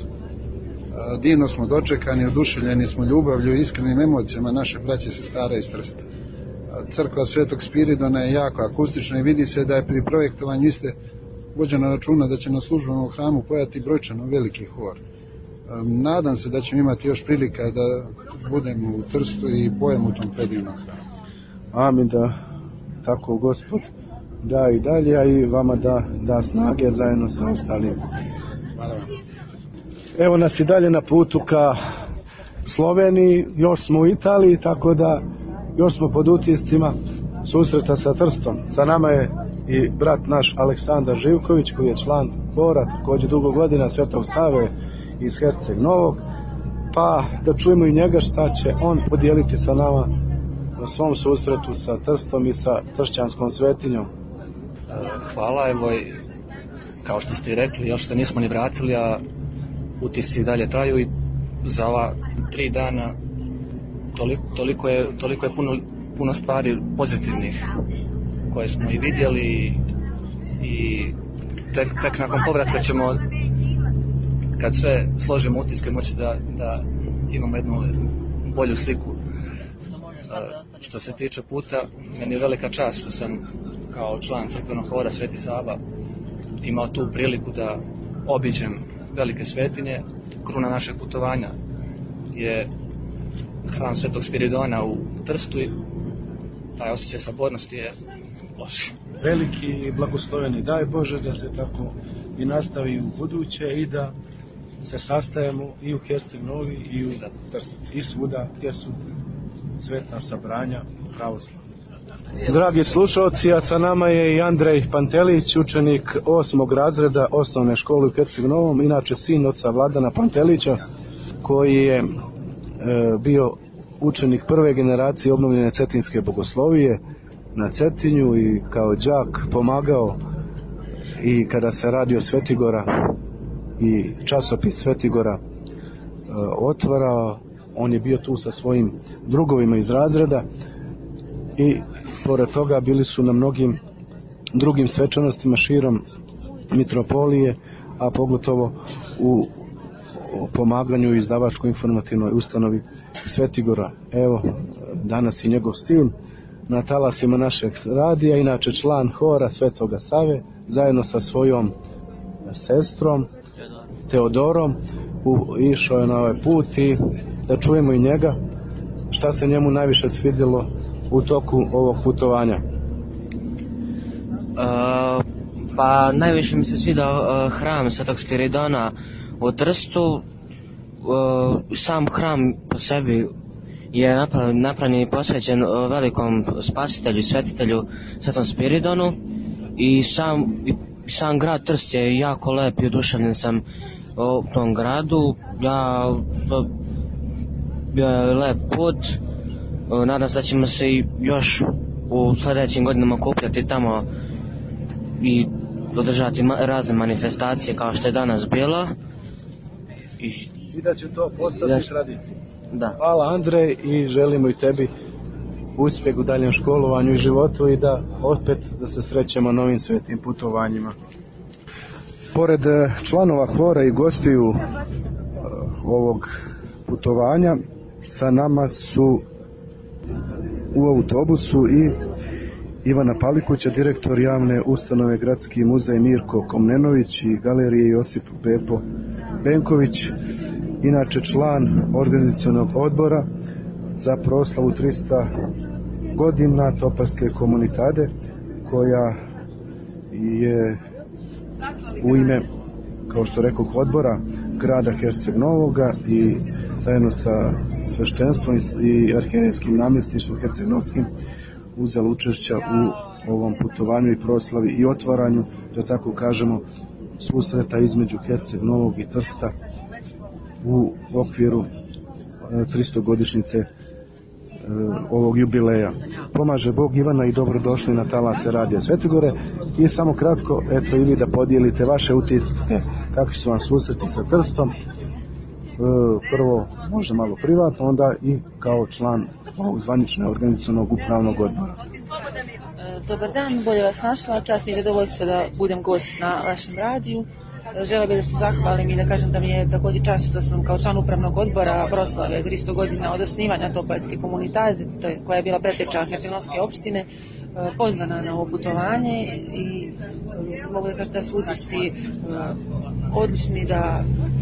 Divno smo dočekani, oduševljeni smo ljubavlju i iskrenim emocijama naše braće i sestara iz Trsta. Crkva Svetog Spiridona je jako akustična i vidi se da je pri projektovanju iste vođeno računa da će na službenom hramu pojati brojčano veliki hor. Nadam se da ćemo imati još prilika da budemo u Trstu i pojemo u tom predivnom hramu. Amin, da tako Gospod da i dalje, a i vama da snage zajedno sa ostalim. Hvala vam. Evo nas i dalje na putu ka Sloveniji, još smo u Italiji, tako da još smo pod utiscima susreta sa Trstom. Sa nama je i brat naš Aleksandar Živković, koji je član hora, također dugo godina Svetog Save iz Herceg Novog, pa da čujemo i njega šta će on podijeliti sa nama na svom susretu sa Trstom i sa tršćanskom svetinjom. Hvala, evo, kao što ste i rekli, još se nismo ni vratili, a utisci dalje traju i za ova 3 dana toliko je puno stvari pozitivnih koje smo i vidjeli i tek nakon povratka ćemo, kad sve složimo utiske, moći da imamo jednu bolju sliku. Što se tiče puta, meni je velika čast što sam kao član crkvenog hora Sveti Sava imao tu priliku da obiđem velike svetinje. Kruna našeg putovanja je hram Svetog Spiridona u Trstu i taj osjećaj sabornosti je loš. Veliki i blagosloveni, daj Bože da se tako i nastavi u buduće i da se sastajemo i u Herceg Novi i u Trst i svuda gdje su sveta sabranja pravoslavna. Dragi slušalci, a sa nama je i Andrej Pantelić, učenik 8. razreda osnovne škole u Herceg Novom, inače sin oca Vladana Pantelića, koji je bio učenik prve generacije obnovljene Cetinske bogoslovije na Cetinju i kao đak pomagao i kada se radio Svetigora i časopis Svetigora otvarao, on je bio tu sa svojim drugovima iz razreda i pored toga bili su na mnogim drugim svečanostima širom mitropolije, a pogotovo u pomaganju izdavačko-informativnoj ustanovi Svetigora. Evo, danas i njegov sin na talasima našeg radija, inače član hora Svetoga Save, zajedno sa svojom sestrom Teodorom išao je na ovaj put i da čujemo i njega šta se njemu najviše svidjelo u toku ovog putovanja. Pa najviše mi se svidao hram Svetog Spiridona u Trstu. Sam hram po sebi je napravljen i posvećen velikom spasitelju i svetitelju Svetom Spiridonu i sam grad Trst je jako lep i oduševljen sam u tom gradu. Bio je lep put, nadam se da ćemo se i još u sljedećim godinama okupljati tamo i održati razne manifestacije kao što je danas bilo. I da će to postati tradicija. Da. Hvala Andrej i želimo i tebi uspjeh u daljem školovanju i životu i da opet da se srećemo novim svetim putovanjima. Pored članova hora i gostiju ovog putovanja, sa nama su u autobusu i Ivana Palikuća, direktor javne ustanove Gradski muzej Mirko Komnenović i galerije Josip Bepo Benković, inače član organizacionog odbora za proslavu 300 godina Toparske komunitade, koja je u ime, kao što rekoh, odbora grada Herceg Novoga i zajedno sa sveštenstvom i arhijerejskim namjesništvom hercegnovskim uzela učešća u ovom putovanju i proslavi i otvaranju, da tako kažemo, susreta između Herceg Novog i Trsta u okviru 300-godišnjice ovog jubileja. Pomaže Bog Ivana i dobrodošli na talase Radija Svete Gore. I samo kratko, eto i vi da podijelite vaše utiske, kakvi su vam susreti sa Trstom. Prvo možda malo privatno, onda i kao član ovog zvaničnog organizacionog upravnog odbora. Dobar dan, bolje vas našla, čast mi je zadovoljstvo da budem gost na vašem radiju. Želim da se zahvalim i da kažem da mi je također čast što sam kao član upravnog odbora proslave 300 godina od osnivanja Toparske komunitade, koja je bila preteča Hercegnovske opštine, pozvana na ovo putovanje i mogu da kažem da su utisci odlični, da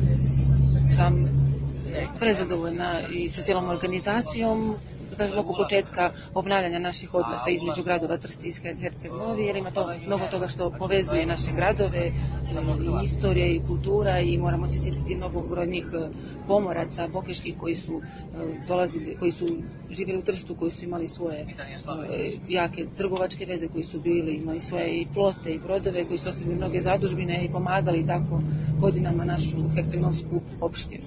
sam prezadovoljna i sa cijelom organizacijom, da kažem, oko početka obnavljanja naših odnosa između gradova Trst i Herceg Novi, jer ima to mnogo toga što povezuje naše gradove, i istorija i kultura, i moramo se sjetiti mnogobrojnih pomoraca bokeških koji su dolazili, koji su živjeli u Trstu, koji su imali svoje jake trgovačke veze, koji su imali svoje i flote i brodove, koji su ostavili mnoge zadužbine i pomagali tako godinama našu hercegnovsku opštinu.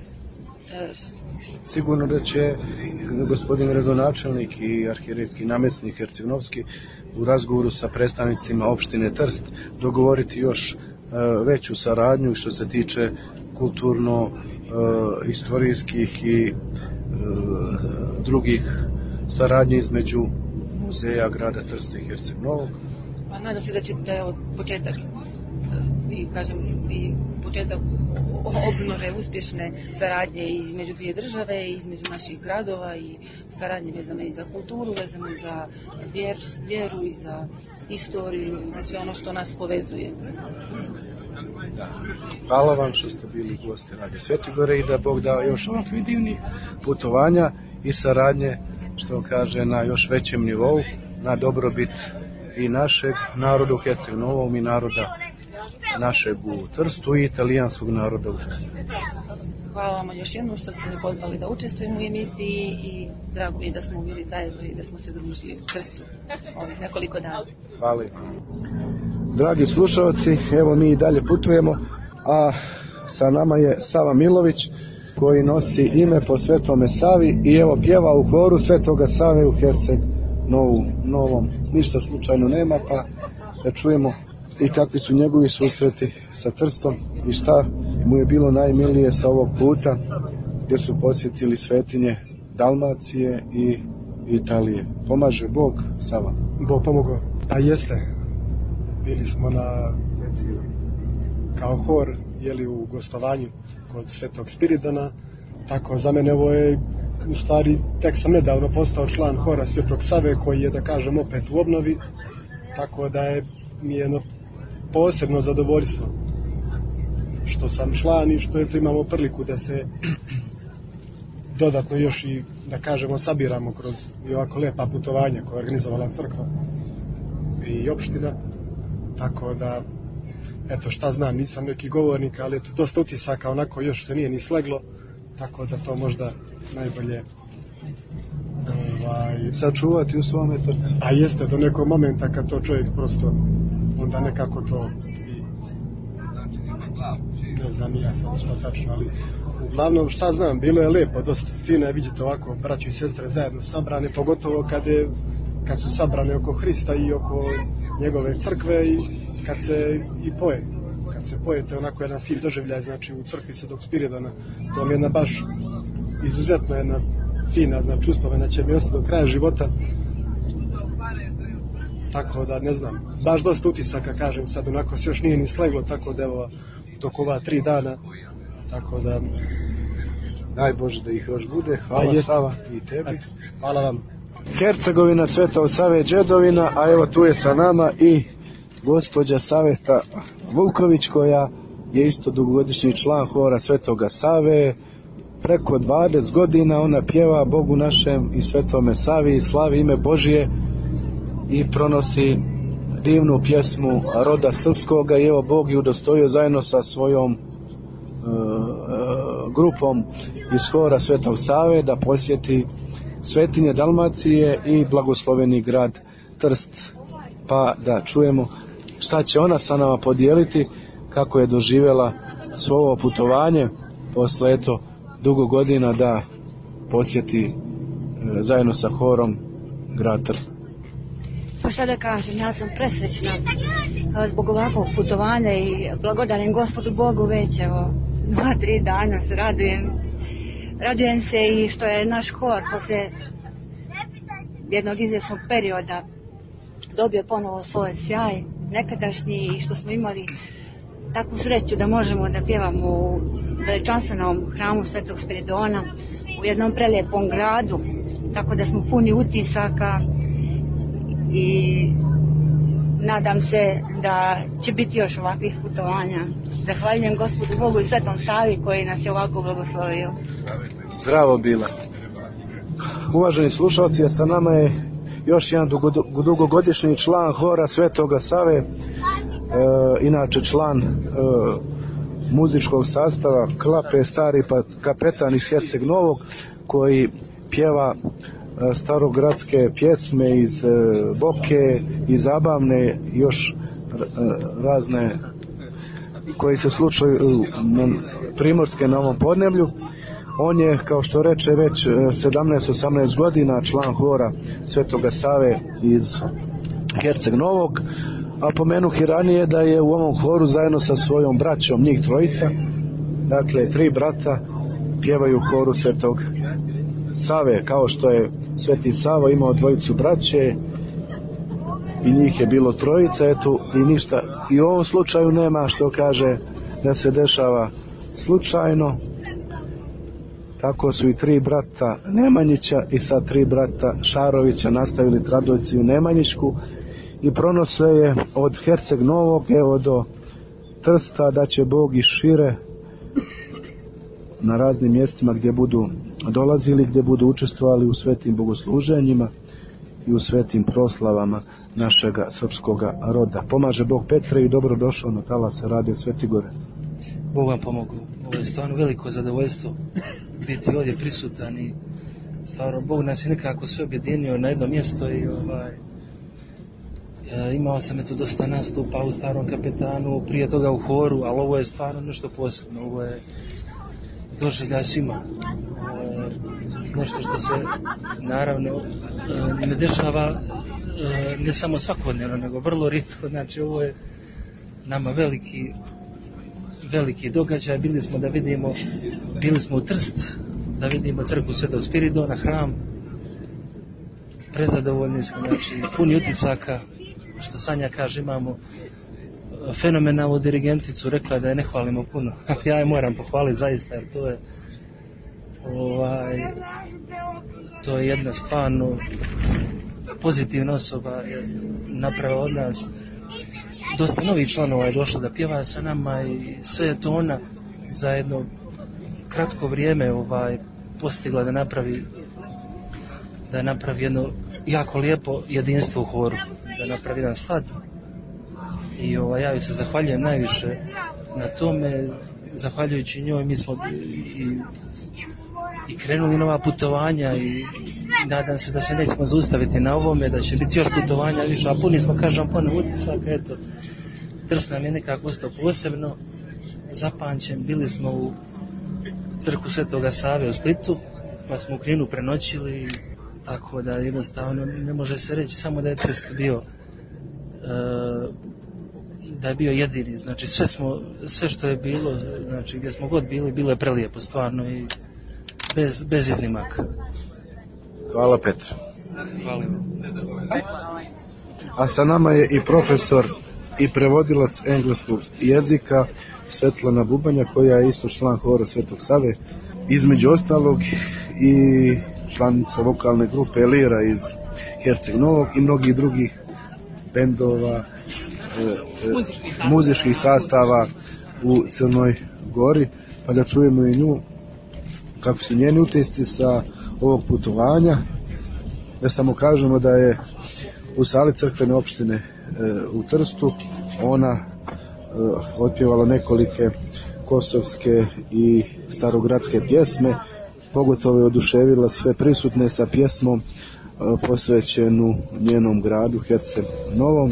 Sigurno da će gospodin gradonačelnik i arhijerejski namjesnik hercegnovski u razgovoru sa predstavnicima opštine Trst dogovoriti još veću saradnju što se tiče kulturno, istorijskih i drugih saradnji između muzeja grada Trsta i Herceg Novog. Nadam se da je ovo početak i kažem i početak obnove uspješne saradnje između dvije države, između naših gradova i saradnje vezane i za kulturu, vezane za vjeru i za istoriju i za sve ono što nas povezuje. Hvala vam što ste bili gosti Radija Svete Gore i da Bog dao još ovakvih divnih putovanja i saradnje, što kaže, na još većem nivou, na dobrobit i našeg naroda u Herceg Novom i naroda našeg u Trstu i italijanskog naroda u Trstu. Hvala vam još jednom što ste me pozvali da učestvujem u emisiji i drago mi je da smo bili zajedno i da smo se družili u Trstu ovih nekoliko dana. Hvala. Dragi slušalci, evo mi i dalje putujemo, a sa nama je Sava Milović koji nosi ime po Svetome Savi i evo pjeva u horu Svetoga Save u Herceg Novom. Ništa slučajno nema, pa da čujemo i kakvi su njegovi susreti sa Trstom i šta mu je bilo najmilije sa ovog puta gdje su posjetili svetinje Dalmacije i Italije. Pomaže Bog, Sava. Bog pomogao. Pa jeste. Bili smo kao hor u gostovanju kod Svetog Spiridona. Tako za mene ovo je u stvari tek sam nedavno postao član hora Svetog Save koji je, da kažem, opet u obnovi. Tako da mi je posebno zadovoljstvo što sam član i što eto imamo priliku da se dodatno još i, da kažemo, sabiramo kroz i ovako lepa putovanja koje je organizovala crkva i opština. Tako da, eto, šta znam, nisam neki govornik, ali eto, dosta utisaka onako još se nije ni sleglo, tako da to možda najbolje sačuvati u svome srcu. A jeste, do nekog momenta kad to čovjek prosto onda nekako to ne znam ja sam što tačno, ali uglavnom šta znam, bilo je lepo, dosta fino je vidjeti ovako braću i sestre zajedno sabrane, pogotovo kad su sabrane oko Hrista i oko njegove crkve i kad se i poje. Kad se poje, to je onako jedan fin doživljaj, znači u crkvi Svetog Spiridona, to mi je jedna baš izuzetno jedna fina, znači uspomena će mi ostati do kraja života. Tako da ne znam, baš dosta utisaka kažem sad, onako se još nije ni sleglo, tako da evo dok ova 3 dana, tako da daj Bože da ih još bude. Hvala Sava i tebi. Eto, hvala vam. Hercegovina Svetog Save Đedovina, a evo tu je sa nama i gospođa Saveta Vuković, koja je isto dugogodišnji član hora Svetoga Save. Preko 20 godina ona pjeva Bogu našem i Svetome Savi i slavi ime Božije i pronosi divnu pjesmu roda srpskoga i evo Bog je udostojio zajedno sa svojom grupom iz hora Svetog Save da posjeti svetinje Dalmacije i blagosloveni grad Trst, pa da čujemo šta će ona sa nama podijeliti, kako je doživjela svoje putovanje posle eto dugo godina da posjeti zajedno sa horom grad Trst. Pa šta da kažem, ja sam presrećna zbog ovakvog putovanja i blagodarim Gospodu Bogu već evo 2-3 dana se radujem se i što je naš hor posle jednog izvjesnog perioda dobio ponovo svoj sjaj nekadašnji i što smo imali takvu sreću da možemo da pjevamo u veličanstvenom hramu Svetog Spiridona u jednom prelijepom gradu, tako da smo puni utisaka i nadam se da će biti još ovakvih putovanja. Zahvaljujem Gospodu Bogu i Svetom Savi koji nas je ovako blagoslovio. Zdravo bila. Uvaženi slušalci, sa nama je još jedan dugogodišnji član hora Svetoga Save, inače član muzičkog sastava Klape stari kapetan iz Herceg Novog, koji pjeva starogradske pjesme iz Boke i zabavne još razne koji se slučaju primorske na ovom podneblju. On je, kao što reče, već 17-18 godina član hora Svetoga Save iz Herceg Novog, a pomenuh i ranije da je u ovom horu zajedno sa svojom braćom, njih trojica, dakle 3 brata pjevaju horu Svetog Save, kao što je Sveti Savo imao 2 braće i njih je bilo 3, eto i ništa. I u ovom slučaju nema što kaže da se dešava slučajno. Tako su i 3 brata Nemanjića i sa 3 brata Šarovića nastavili tradiciju nemanjičku i pronose je od Herceg Novog evo do Trsta, da će Bog i šire na raznim mjestima gdje budu dolazili, gdje budu učestvovali u svetim bogosluženjima i u svetim proslavama našega srpskoga roda. Pomaže Bog Petre i dobrodošao na talase Radio Svetigore. Bog vam pomogu. Ovo je stvarno veliko zadovoljstvo biti ovdje prisutan i stvarno Bog nas je nekako sve objedinio na jedno mjesto i imao sam eto dosta nastupa u Starom kapetanu, prije toga u horu, ali ovo je stvarno nešto posebno, ovo je doživljaj svima. Nešto što se naravno ne dešava ne samo svakodnevno, nego vrlo rijetko. Znači ovo je nama veliki događaj. Bili smo u Trst da vidimo crkvu Svetog Spiridona, hram. Prezadovoljni smo, znači puni utisaka. Što Sanja kaže, imamo fenomenalnu dirigenticu, rekla da je ne hvalimo puno. Ja je moram pohvaliti zaista, jer to je jedna stvarno pozitivna osoba, je napravila od nas dosta novih članova je došlo da pjeva sa nama i sve je to ona za jedno kratko vrijeme postigla da napravi jedno jako lijepo jedinstvo u horu, da napravi jedan slad. I ja joj se zahvaljujem najviše na tome. Zahvaljujući njoj mi smo i krenuli nova putovanja i nadam se da se nećemo zaustaviti na ovome, da će biti još putovanja više, a puni smo, kažem, puno utisaka. Eto, Trst nam je nekako ostao posebno zapamćen. Bili smo u crkvu Svetoga Save u Splitu, pa smo u Kninu prenoćili, tako da jednostavno ne može se reći samo da je Trst bio jedini. Znači sve što je bilo, znači gdje smo god bili, bilo je prelijepo stvarno i bez iznimaka. Hvala Petra. Hvala. A sa nama je i profesor i prevodilac engleskog jezika Svetlana Bubanja, koja je isto član hora Svetog Save, između ostalog i članica vokalne grupe Lira iz Herceg Novog i mnogih drugih bendova, muzičkih sastava u Crnoj Gori, pa da čujemo i nju kako su njeni utisci sa ovog putovanja. Da samo kažemo da je u sali crkvene opštine u Trstu ona otpjevala nekolike kosovske i starogradske pjesme, pogotovo je oduševila sve prisutne sa pjesmom posvećenu njenom gradu Herceg Novom,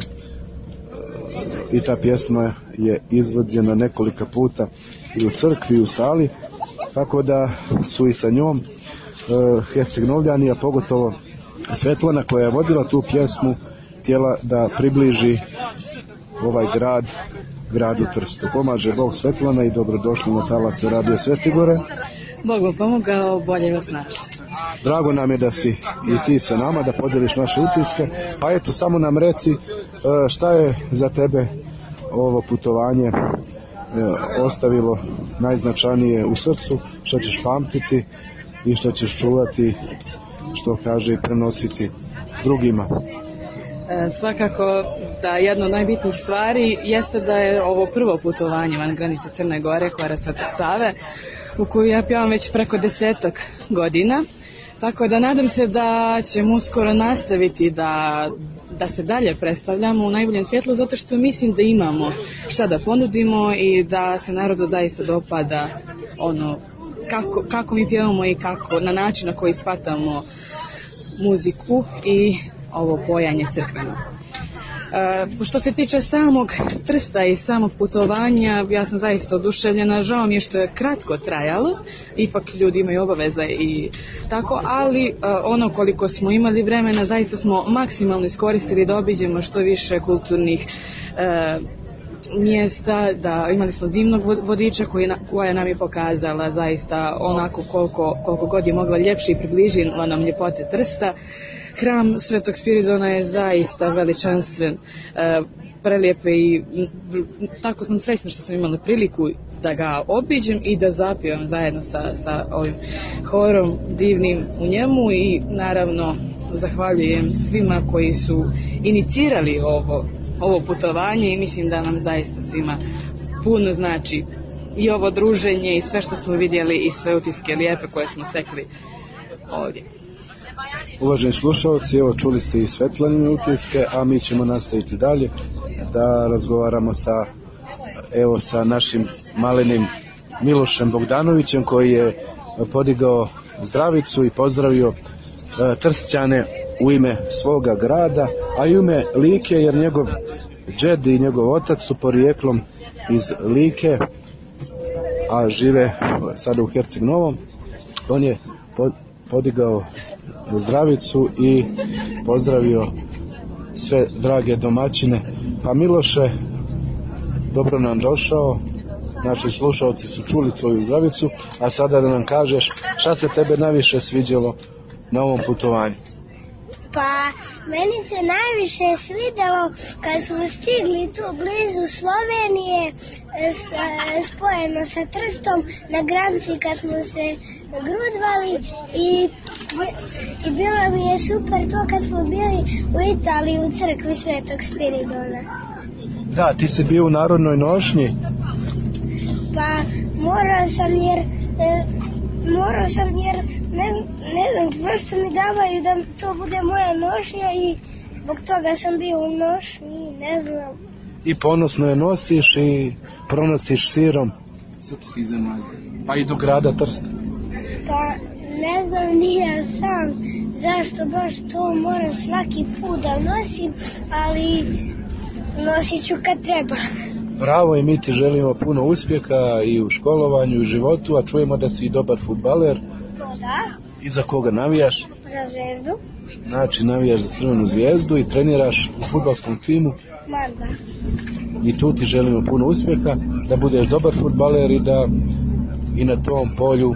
i ta pjesma je izvođena nekoliko puta i u crkvi i u sali, tako da su i sa njom Herceg Novljani, a pogotovo Svetlana koja je vodila tu pjesmu, htjela da približi ovaj gradu Trstu. Pomaže Bog Svetlana i dobrodošli na talac Radio Svetigore. Bog vam pomogao, bolje vas našli. Drago nam je da si i ti sa nama, da podeliš naše utiske. Pa eto, samo nam reci šta je za tebe ovo putovanje ostavilo najznačajnije u srcu, što ćeš pamtiti i što ćeš čuvati, što kaže, i prenositi drugima. Svakako da jedna od najbitnijih stvari jeste da je ovo prvo putovanje van granice Crne Gore, hora Svetog Save, u koju ja pjevam već preko 10 godina. Tako da nadam se da ćemo uskoro nastaviti da se dalje predstavljamo u najboljem svjetlu, zato što mislim da imamo šta da ponudimo i da se narodu zaista dopada ono kako mi pjevamo i na način na koji shvatamo muziku i ovo pojanje crkveno. Što se tiče samog Trsta i samog putovanja, ja sam zaista oduševljena, žao mi je što je kratko trajalo, ipak ljudi imaju obaveza i tako, ali ono koliko smo imali vremena, zaista smo maksimalno iskoristili da obiđemo što više kulturnih mjesta, da imali smo divnog vodiča koja nam je pokazala zaista onako koliko god je mogla ljepše i približila nam ljepote Trsta. Hram Svetog Spiridona je zaista veličanstven, prelijepe i tako sam srećna što sam imala priliku da ga obiđem i da zapjevam zajedno sa ovim horom divnim u njemu i naravno zahvaljujem svima koji su inicirali ovo putovanje i mislim da nam zaista svima puno znači i ovo druženje i sve što smo vidjeli i sve utiske lijepe koje smo stekli ovdje. Uvaženi slušalci, evo čuli ste i Svetlanine utiske, a mi ćemo nastaviti dalje da razgovaramo sa našim malenim Milošem Bogdanovićem, koji je podigao zdravicu i pozdravio Trstjane u ime svoga grada, a i u ime Like, jer njegov džed i njegov otac su porijeklom iz Like, a žive sada u Herceg Novom. On je podigao zdravicu i pozdravio sve drage domaćine. Pa Miloše, dobro nam došao, naši slušalci su čuli tvoju zdravicu, a sada da nam kažeš šta se tebe najviše sviđalo na ovom putovanju. Pa meni se najviše svidjelo kad smo stigli tu blizu Slovenije, spojeno sa Trstom, na granici kad smo se grudvali i bilo mi je super to kad smo bili u Italiji u crkvi Svetog Spiridona. Da, ti si bio u narodnoj nošnji. Pa morao sam jer ne znam, prosto mi davaju da to bude moja nošnja i zbog toga sam bio u nošnji, ne znam. I ponosno je nosiš i pronosiš sirom srpskih zemalja, pa i do grada Trsta. Pa ne znam ni ja sam zašto baš to moram svaki put da nosim, ali nosit ću kad treba. Bravo, i mi ti želimo puno uspjeha i u školovanju i u životu, a čujemo da si i dobar fudbaler. To da. I za koga navijaš? Za Zvezdu. Znači navijaš za Crvenu Zvijezdu i treniraš u fudbalskom timu. Manda. I tu ti želimo puno uspjeha, da budeš dobar fudbaler i da i na tom polju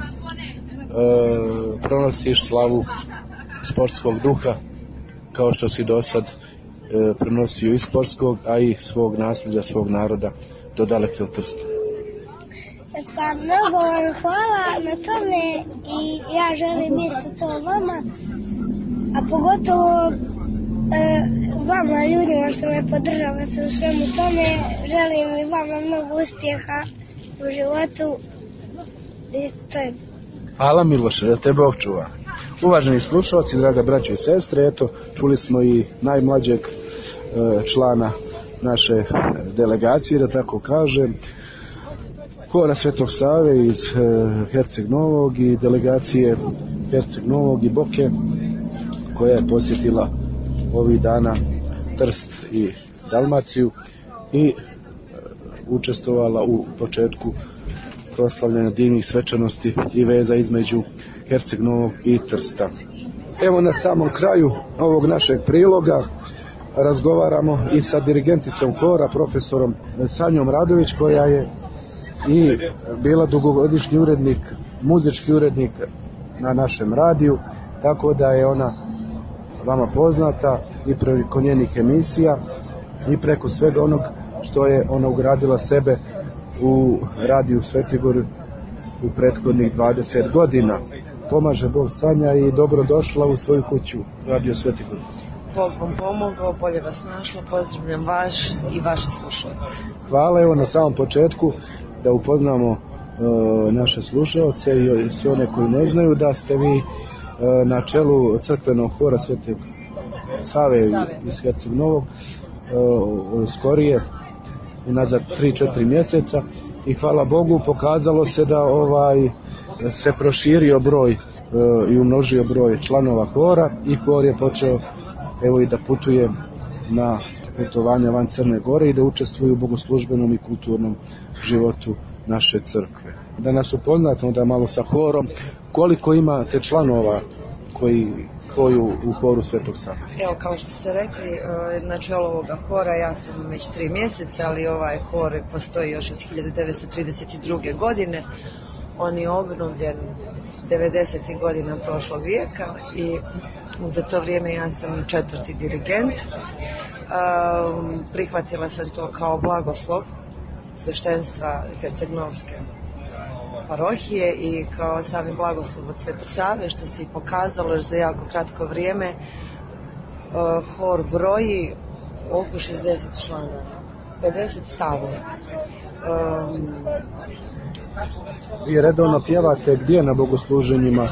pronosiš slavu sportskog duha, kao što si do sad prenosio i sportskog, a i svog nasljeđa, svog naroda do daleke Trsta. Pa mnogo vam hvala na tome i ja želim isto to vama, a pogotovo vama ljudima što me podržavate u svemu tome. Želim i vama mnogo uspjeha u životu i to je. Hvala Miloše, da te Bog čuva. Uvaženi slušalci, draga braćo i sestre, eto, čuli smo i najmlađeg člana naše delegacije, da tako kažem, Hora Svetog Save iz Herceg Novog i delegacije Herceg Novog i Boke, koja je posjetila ovih dana Trst i Dalmaciju i učestvovala u početku proslavljanja divnih svečanosti i veza između Herceg Novog i Trsta. Evo na samom kraju ovog našeg priloga razgovaramo i sa dirigenticom hora, profesorom Sanjom Radović, koja je i bila dugogodišnji urednik, muzički urednik na našem radiju, tako da je ona vama poznata i preko njenih emisija i preko svega onog što je ona ugradila sebe u radiju Svetigor u prethodnih 20 godina. Pomaže Bog Sanja i dobro došla u svoju kuću, radio Svetigor. Bog vam pomogao, bolje vas našlo, pozdravljam vaš i vaše slušalce. Hvala, evo na samom početku da upoznamo naše slušalce i sve one koji ne znaju da ste vi na čelu crkvenog hora Svetog Save iz Herceg Novog skorije unazad 3-4 mjeseca i hvala Bogu pokazalo se da se proširio broj i umnožio broj članova hora i hor je počeo evo i da putuje na putovanja van Crne Gore i da učestvuju u bogoslužbenom i kulturnom životu naše crkve. Da nas upoznate onda malo sa horom, koliko imate članova koji u horu Svetog Save? Evo, kao što ste rekli, na čelu ovoga hora ja sam već 3 mjeseca, ali ovaj hor postoji još od 1932. godine. On je obnovljen 90. godina prošlog vijeka i za to vrijeme ja sam 4. dirigent. Prihvatila sam to kao blagoslov sveštenstva Herceg-Novske parohije i kao sami blagoslov od Svetog Save, što se i pokazalo za jako kratko vrijeme. Hor broji oko 60 članova, 50 stavova. Vi redovno pjevate gdje na bogosluženjima?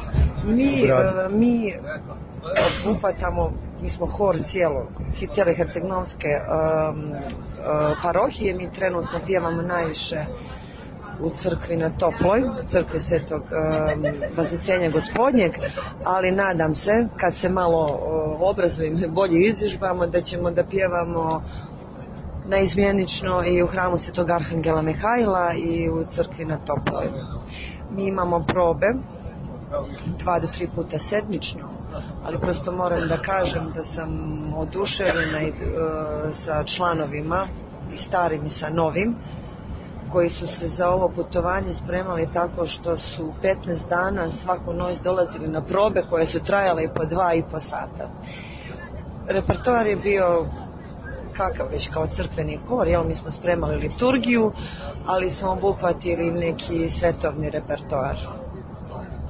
Mi obuhvatamo, mi smo hor cijele Herceg-Novske parohije, mi trenutno pjevamo najviše u crkvi na Toploj, crkvi Svetog Vaznesenja Gospodnjeg, ali nadam se kad se malo obrazujemo i bolje izvježbamo da ćemo da pjevamo naizmjenično i u hramu Svetog Arhangela Mihajla i u crkvi na Toploj. Mi imamo probe 2 do 3 puta sedmično, ali prosto moram da kažem da sam oduševljena sa članovima, i starim i sa novim, koji su se za ovo putovanje spremali tako što su 15 dana svaku noć dolazili na probe koje su trajale i po 2,5 sata. Repertoar je bio kakav već kao crkveni hor, mi smo spremali liturgiju, ali smo obuhvatili neki svetovni repertoar.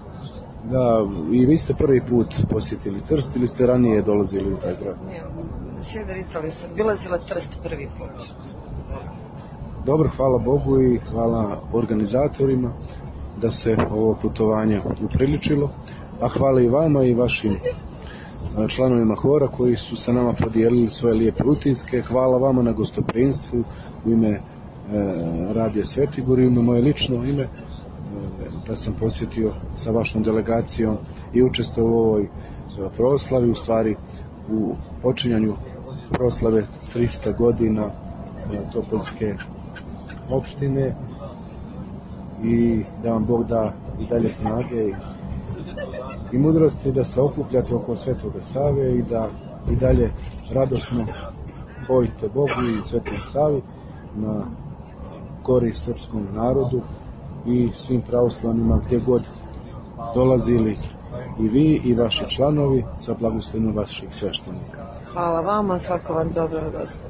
Da, i vi ste prvi put posjetili Trst ili ste ranije dolazili u taj grad? Sjever Italije, sam bilazila Trst prvi put. Dobro, hvala Bogu i hvala organizatorima da se ovo putovanje upriličilo, a hvala i vama i vašim članovima hora koji su sa nama podijelili svoje lijepe utiske. Hvala vama na gostoprimstvu u ime Radija Svetigor i u moje lično ime da sam posjetio sa vašom delegacijom i učestvovao u ovoj proslavi, u stvari u počinjanju proslave 300 godina Topoljske opštine i da vam Bog da i dalje snage i mudrosti da se okupljate oko Svetoga Save i da i dalje radosno bojite Bogu i Svetom Savi na korist srpskom narodu i svim pravoslavnima gdje god dolazili i vi i vaši članovi sa blagoslovenom vaših sveštenika. Hvala vama, svako vam dobro, gospodine.